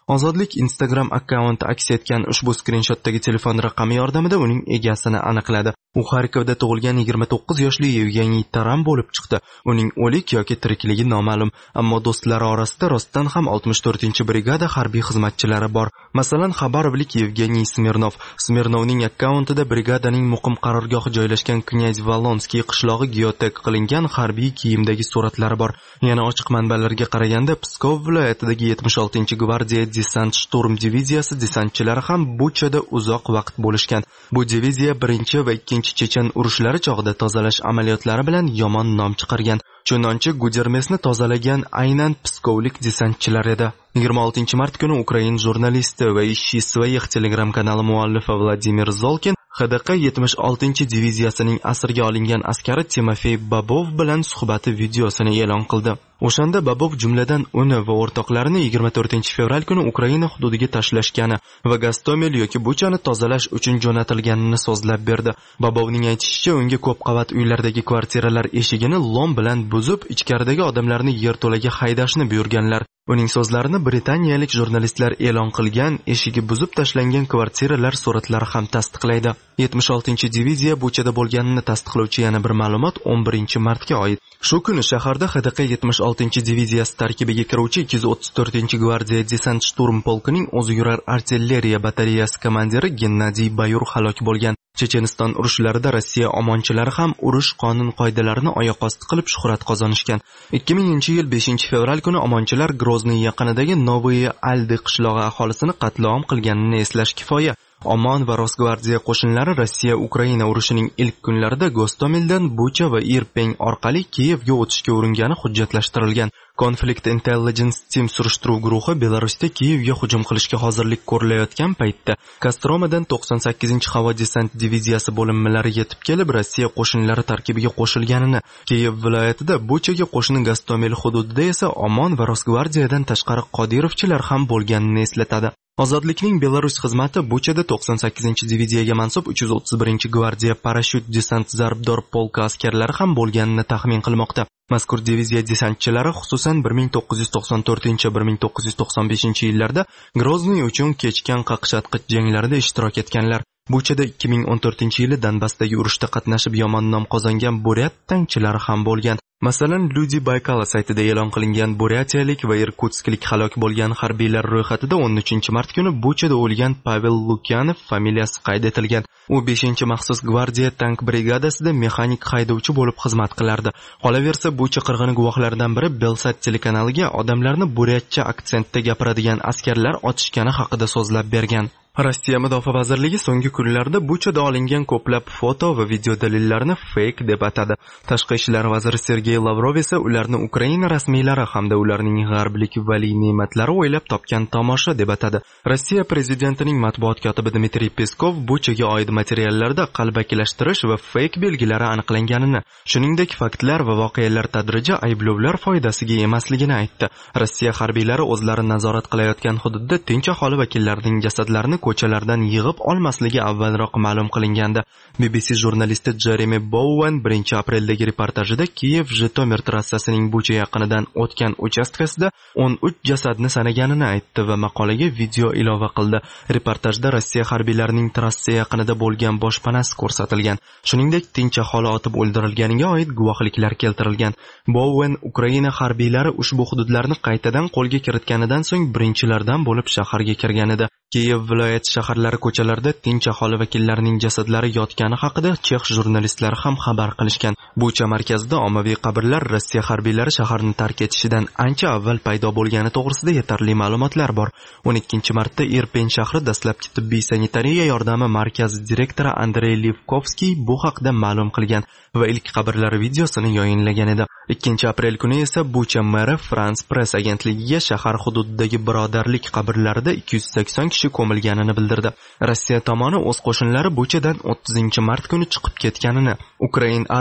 Ozodlik Instagram akkaunti aks etgan ushbu skrinshotdagi telefon raqami yordamida uning egasini aniqladi. U Xarkovda tug'ilgan yigirma to'qqiz yoshli Yevgeniy Taran bo'lib chiqdi. Uning o'lik yoki tirikligi noma'lum, ammo do'stlari orasida rostdan ham oltmish to'rtinchi brigada harbiy xizmatchilari bor. Masalan, xabarovlik Yevgeniy Smirnov. Smirnovning akkauntida brigadaning muqim qarorgohi joylashgan Knyaz Valonskiy qishlog'i geotek qilingan harbiy kiyimdagi suratlari bor. Yana ochiq manbalarga qaraganda, Pskov viloyatidagi yetmish oltinchi gvardiya desant shturm diviziyasi desantchilari ham Buchada uzoq vaqt bo'lishgan. Bu diviziya birinchi va ikkinchi chechen urushlari chog'ida tozalash amaliyotlari bilan yomon nom chiqargan. Chunonchi Gudermesni tozalagan aynan pskovlik desantchilar edi. yigirma oltinchi mart kuni Ukrain jurnalisti va Ishi Svayix Telegram kanali muallifi Vladimir Zolkin X D Q yetmish oltinchi diviziyasining asirga olingan askari Timofey Babov bilan suhbati videosini e'lon qildi. O'shanda Babov jumladan uni va o'rtoqlarini yigirma to'rtinchi fevral kuni Ukraina hududiga tashlashgani va Gostomel yoki Buchani tozalash uchun jo'natilganini so'zlab berdi. Babovning aytishicha, unga ko'p qavat uylardagi kvartiralar eshigini lom bilan buzib, ichkaridagi odamlarni yerto'laga haydashni buyurganlar. Uning so'zlarini britaniyalik jurnalistlar e'lon qilgan eshigi buzib tashlangan kvartiralar suratlari ham tasdiqlaydi. yetmish oltinchi diviziya Buchada bo'lganini tasdiqlovchi yana bir ma'lumot o'n birinchi martga oid. Shu kuni shaharda X D Q yetmish oltinchi diviziyasi tarkibiga kiruvchi ikki yuz o'ttiz to'rtinchi gvardiya desant shturm polkining o'zi yurar artilleriya batareyasi komandiri Gennadiy Bayur halok bo'lgan. Checheniston urushlarida Rossiya omonchilari ham urush qonun qoidalarini oyoq osti qilib shuhrat qozonishgan. ikki minginchi yil beshinchi fevral kuni omonchilar Grozny yaqinidagi Novoye Aldi qishlog'i aholisini qatl-om qilganini eslash kifoya. Omon va Rosgvardiya qo'shinlari Rossiya-Ukraina urushining ilk kunlarida Gostomeldan Bucha va Irpeng orqali Kiyevga o'tishga uringani hujjatlashtirilgan. Conflict Intelligence Team surishtiruv guruhi Belarusda Kiyevga hujum qilishga hozirlik ko'rilayotgan paytda Kostromadan to'qson sakkizinchi havo desant diviziyasi bo'linmalari yetib kelib, Rossiya qo'shinlari tarkibiga qo'shilganini, Kiyev viloyatida Buchaga qo'shni Gostomel hududida esa Omon va Rosgvardiyadan tashqari Qodirovchilar ham bo'lganini eslatadi. Ozodlikning Belarus xizmati Buchada to'qson sakkizinchi diviziyaga mansub uch yuz o'ttiz birinchi gvardiya parashyut desant zarbdor polka askarlari ham bo'lganini taxmin qilmoqda. Mazkur diviziya desantchilari xususan bir ming to'qqiz yuz to'qson to'rtinchi - bir ming to'qqiz yuz to'qson beshinchi yillarda Grozny uchun kechgan qaqshatqich janglarida ishtirok etganlar. Buchada ikki ming o'n to'rtinchi yili Donbassdagi urushda qatnashib yomon nom qozongan Buryat tankchilari ham bo'lgan. Masalan, Люди Baykala saytida e'lon qilingan buryatiyalik va irkutsklik halok bo'lgan harbiylar ro'yxatida o'n uchinchi mart kuni Buchada o'lgan Pavel Lukyanov familiyasi qayd etilgan. U beshinchi maxsus gvardiya tank brigadasida mexanik haydovchi bo'lib xizmat qilardi. Qolaversa, Bucha qirg'ini guvohlaridan biri Belsat telekanaliga odamlarni buryatcha aksentda gapiradigan askarlar otishgani haqida so'zlab bergan. Rossiya Mudofaa vazirligi so'nggi kunlarda Buchada olingan ko'plab foto va video dalillarni fake deb atadi. Tashqi ishlar vaziri Sergey Lavrov esa ularni Ukraina rasmiylari hamda ularning g'arblik vali ne'matlari o'ylab topgan tomosha deb atadi. Rossiya prezidentining matbuot kotibi Dmitriy Peskov Buchaga oid materiallarda qalbakilashtirish va fake belgilari aniqlanganini, shuningdek faktlar va voqealar tadriji ayblovlar foydasiga emasligini aytdi. Rossiya harbiylari o'zlari nazorat qilayotgan hududda tinch aholi vakillarining jasadlarini ko'chalardan yig'ib olmasligi avvalroq ma'lum qilingandi. B B C jurnalisti Jeremy Bowen birinchi apreldagi reportajida Kiyev-Jitomer trassasining Bucha yaqinidan o'tgan uchastkasida o'n uch jasadni sanaganini aytdi va maqolaga video ilova qildi. Reportajda Rossiya harbiylarining trassa yaqinida bo'lgan boshpanasi ko'rsatilgan. Shuningdek, tinch aholi otib o'ldirilganiga oid guvohliklar keltirilgan. Bowen Ukraina harbiylari ushbu hududlarni qaytadan qo'lga kiritganidan so'ng birinchilardan bo'lib shaharga kirgan edi. Kiyev viloyat shaharlari ko'chalarida tinch aholi vakillarining jasadlari yotgani haqida chex jurnalistlari ham xabar qilishgan. Bucha markazida ommaviy qabrlar Rossiya harbiylari shaharni tark etishidan ancha avval paydo bo'lgani to'g'risida yetarli ma'lumotlar bor. o'n ikkinchi martda Irpen shahri dastlabki tibbiy sanitariya yordami markazi direktori Andrey Livkovskiy bu haqda ma'lum qilgan va ilk qabrlar videosini yayinlagan edi. ikkinchi aprel kuni esa Bucha meri France Press agentligiga shahar hududidagi birodarlik qabrlarida ikki yuz sakson kishi ko'milganini bildirdi. Rossiya tomoni o'z qo'shinlari Buchadan o'ttizinchi mart kuni chiqib ketganini, Ukraina armiyasi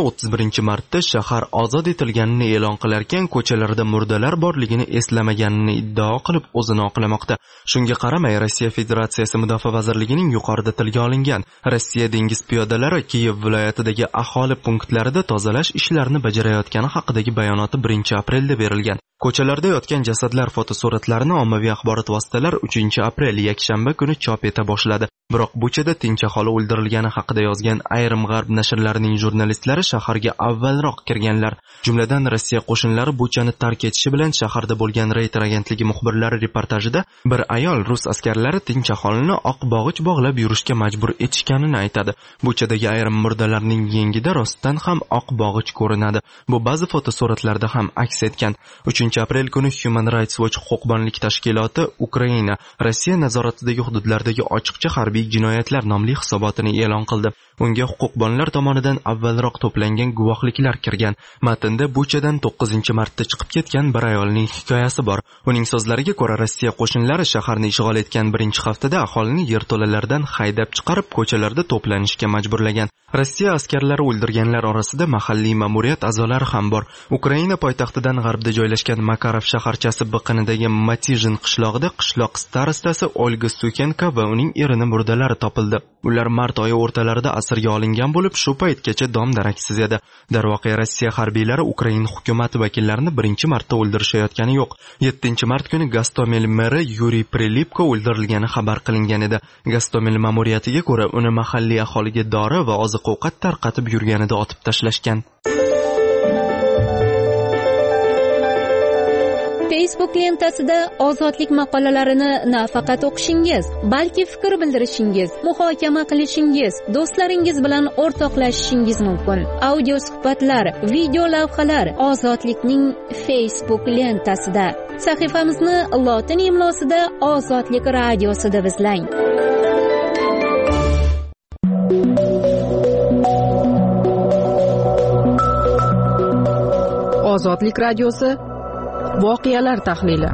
o'ttiz birinchi martda shahar ozod etilganini e'lon qilarkan, ko'chalarda murdalar borligini eslamaganini iddao qilib o'zini oqlamoqda. Shunga qaramay, Rossiya Federatsiyasi Mudofaa vazirligining yuqorida tilga olingan Rossiya dengiz piyodalari Kiyev viloyatidagi aholi punktlarida tozalash ishlarini bajarayotgani haqidagi bayonoti birinchi aprelda berilgan. Ko'chalarda yotgan jasadlar fotosuratlarini ommaviy axborot vositalari uchinchi aprel yakshanba kuni chop eta boshladi. Biroq Buchada tinch aholi o'ldirilgani haqida yozgan ayrim g'arb nashrlarining jurnalistlari shaharga avvalroq kirganlar. Jumladan Rossiya qo'shinlari Buchani tark etishi bilan shaharda bo'lgan Reuters agentligi muxbirlari reportajida bir ayol rus askarlari tinch aholini oq bog'ich bog'lab yurishga majbur etishganini aytadi. Buchadagi ayrim murdalarning yengida rostdan ham oq bog'ich ko'rinadi. Bu ba'zi fotosuratlarda ham aks etgan. uchinchi aprel kuni Human Rights Watch huquqbonlik tashkiloti Ukraina Rossiya nazoratidagi hududlardagi ochiqcha harbiy jinoyatlar nomli hisobotini e'lon qildi. Unga huquqbonlar tomonidan avvalroq to'plangan guvohliklar kirgan. Matnda Buchadan to'qqizinchi martda chiqib ketgan bir ayolning hikoyasi bor. Uning so'zlariga ko'ra, Rossiya qo'shinlari shaharni ishg'ol etgan birinchi haftada aholini yerto'lalardan haydab chiqarib, ko'chalarda to'planishga majburlagan. Rossiya askarlari o'ldirganlar orasida mahalliy ma'muriyat a'zolari ham bor. Ukraina poytaxtidan g'arbda joylashgan Makarov shaharchasi biqinidagi Matijin qishlog'ida qishloq starostasi Olga Sukenko va uning erini murdalari topildi. Ular mart oyi o'rtalarida asirga olingan bo'lib, shu paytgacha dom-daraksiz edi. Darvoqe, Rossiya harbiylari Ukraina hukumati vakillarini birinchi marta o'ldirishayotgani yo'q. yettinchi mart kuni Gostomel meri Yuriy Prilipko o'ldirilgani xabar qilingan edi. Gostomel ma'muriyatiga ko'ra, uni mahalliy aholiga dori va oziq-ovqat tarqatib yurganida otib tashlashgan. Facebook lentasida ozodlik maqolalarini nafaqat o'qishingiz, balki fikr bildirishingiz, muhokama qilishingiz, do'stlaringiz bilan o'rtoqlashishingiz mumkin. Audio suhbatlar, video lavhalar Ozodlikning Facebook lentasida. Sahifamizni lotin imlosida Ozodlik radiosi deb izlang. Ozodlik radiosi voqealar tahlili.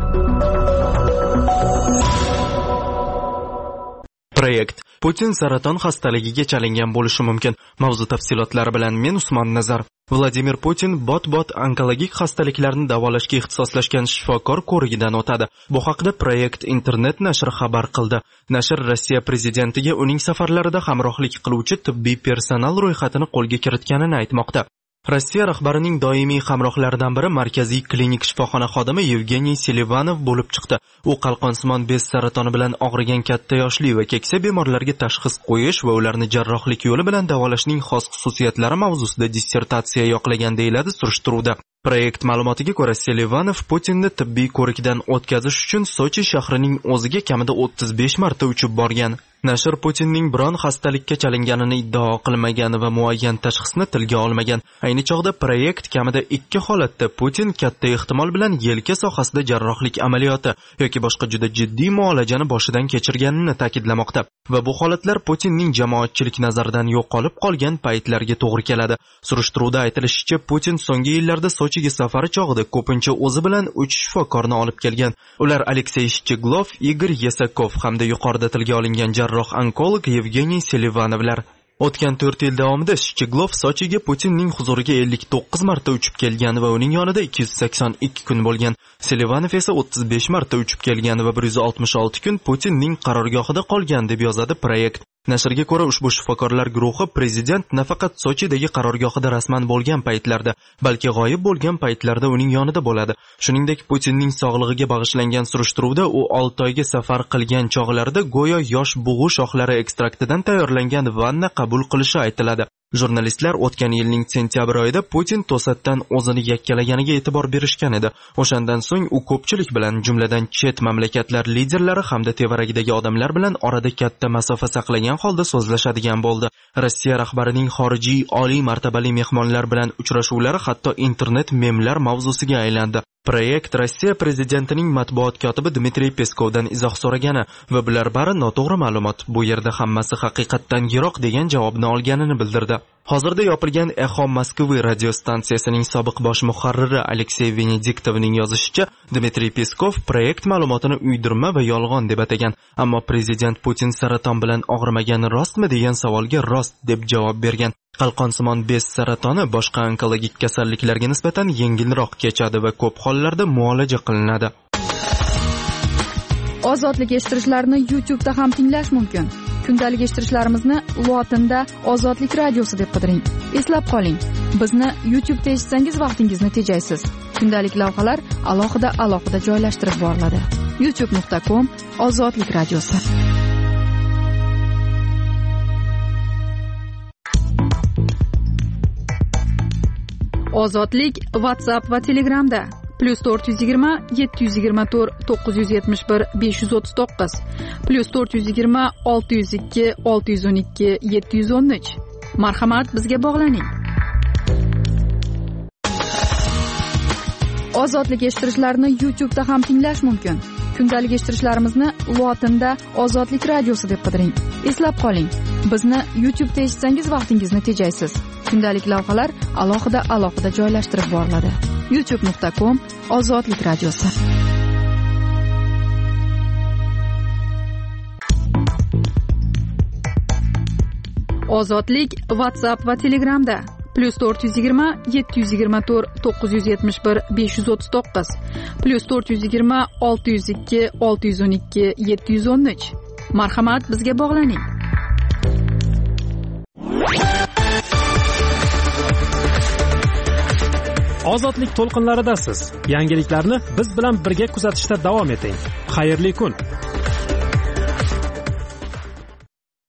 Proyekt Putin saraton xastaligiga chalingan bo'lishi mumkin. Mavzu tafsilotlari bilan men Usmon Nazar. Vladimir Putin bot-bot onkologik xastaliklarni davolashga ixtisoslashgan shifokor ko'rigidan o'tadi. Bu haqda Proyekt internet nashri xabar qildi. Nashr Rossiya prezidentiga uning safarlarida hamrohlik qiluvchi tibbiy personal ro'yxatini qo'lga kiritganini aytmoqda. Rossiya rahbarining doimiy hamrohlaridan biri markaziy klinik shifoxona xodimi Yevgeniy Selivanov bo'lib chiqdi. U qalqonsimon bez saratoni bilan og'rigan katta yoshli va keksa bemorlarga tashxis qo'yish va ularni jarrohlik yo'li bilan davolashning xos xususiyatlari mavzusida dissertatsiya yoqlagan deyiladi surishtiruvda. Proyekt ma'lumotiga ko'ra, Selivanov Putinni tibbiy ko'rikdan o'tkazish uchun Sochi shahrining o'ziga kamida o'ttiz besh marta uchib borgan. Nashr Putinning biron xastalikka chalinganini iddao qilmagan va muayyan tashxisni tilga olmagan. Ayni chog'da Proyekt kamida ikki holatda Putin katta ehtimol bilan yelka sohasida jarrohlik amaliyoti yoki boshqa juda jiddiy muolajani boshidan kechirganini ta'kidlamoqda. Va bu holatlar Putinning jamoatchilik nazaridan yo'qolib qolgan paytlarga to'g'ri keladi. Surishtiruvda aytilishicha, Putin so'nggi yillarda Sochiga safari chog'ida ko'pincha o'zi bilan uch shifokorni olib kelgan. Ular Aleksey Shcheglov, Igor Yesakov hamda yuqorida tilga olingan jarroh onkolog Yevgeniy Selivanovlar. O'tgan to'rt yil davomida Shcheglov Sochiga Putinning huzuriga ellik to'qqiz marta uchib kelgan va uning yonida ikki yuz sakson ikki kun bo'lgan. Selivanov esa o'ttiz besh marta uchib kelgan va bir yuz oltmish olti kun Putinning qarorgohida qolgan deb yozadi Proyekt. Nashrga ko'ra, ushbu shifokorlar guruhi prezident nafaqat Sochidagi qarorgohida rasman bo'lgan paytlarda, balki g'oyib bo'lgan paytlarda uning yonida bo'ladi. Shuningdek, Putinning sog'lig'iga bag'ishlangan surishtiruvda u olti oyga safar qilgan chog'larida go'yo yosh bug'u shoxlari ekstraktidan tayyorlangan vanna qabul qilishi aytiladi. Jurnalistlar o'tgan yilning sentyabr oyida Putin to'satdan o'zini yakkalaganiga e'tibor berishgan edi. O'shandan so'ng u ko'pchilik bilan, jumladan chet mamlakatlar liderlari hamda tevaragidagi odamlar bilan orada katta masofa saqlagan holda so'zlashadigan bo'ldi. Rossiya rahbarining xorijiy oliy martabali mehmonlar bilan uchrashuvlari hatto internet memlar mavzusiga aylandi. Proyekt Rossiya prezidentining matbuot kotibi Dmitriy Peskovdan izoh so'ragani va bular bari noto'g'ri ma'lumot. Bu yerda hammasi haqiqatdan yiroq degan javobni olganini bildirdi. Hozirda yopilgan Echo Moskva radiostansiyasining sobiq bosh muharriri Aleksey Venediktovning yozishicha, Dmitriy Peskov proyekt ma'lumotini uydirma va yolg'on deb atagan, ammo prezident Putin saraton bilan og'rimagani rostmi degan savolga rost deb javob bergan. Qalqonsimon bez saratoni boshqa onkologik kasalliklarga nisbatan yengilroq kechadi va ko'p hollarda muolaja qilinadi. Ozodlik eshittirishlarni YouTube'da ham tinglash mumkin. Kundalik eshittirishlarimizni lotinda Ozodlik radiosi deb qidiring. Eslab qoling, bizni YouTube'da eshitsangiz vaqtingizni tejaysiz. Kundalik lavhalar alohida alohida joylashtirib boriladi. youtube nuqta com Ozodlik radiosi. Ozodlik WhatsApp va Telegramda plus to'rt yuz yigirma yetti yuz yigirma to'rt to'qqiz yuz yetmish bir besh yuz o'ttiz to'qqiz plus to'rt yuz yigirma olti yuz ikki olti yuz o'n ikki yetti yuz o'n uch. Marhamat, bizga bog'laning. Ozodlik eshittirishlarni YouTube'da ham tinglash mumkin. Kundalik eshittirishlarimizni lotinda Ozodlik radiosi deb qidiring. Eslab qoling, bizni YouTube'da eshitsangiz vaqtingizni tejaysiz. Kundalik lavhalar alohida alohida joylashtirib boriladi. youtube nuqta com Ozodlik radiosi. Ozodlik WhatsApp va Telegramda plus to'rt yuz yigirma yetti yuz yigirma to'rt to'qqiz yuz yetmish bir besh yuz o'ttiz to'qqiz plus to'rt yuz yigirma olti yuz ikki olti yuz o'n ikki yetti yuz o'n uch. Marhamat, bizga bog'laning. Ozodlik to'lqinlaridasiz. Yangiliklarni biz bilan birga kuzatishda davom eting. Xayrli kun.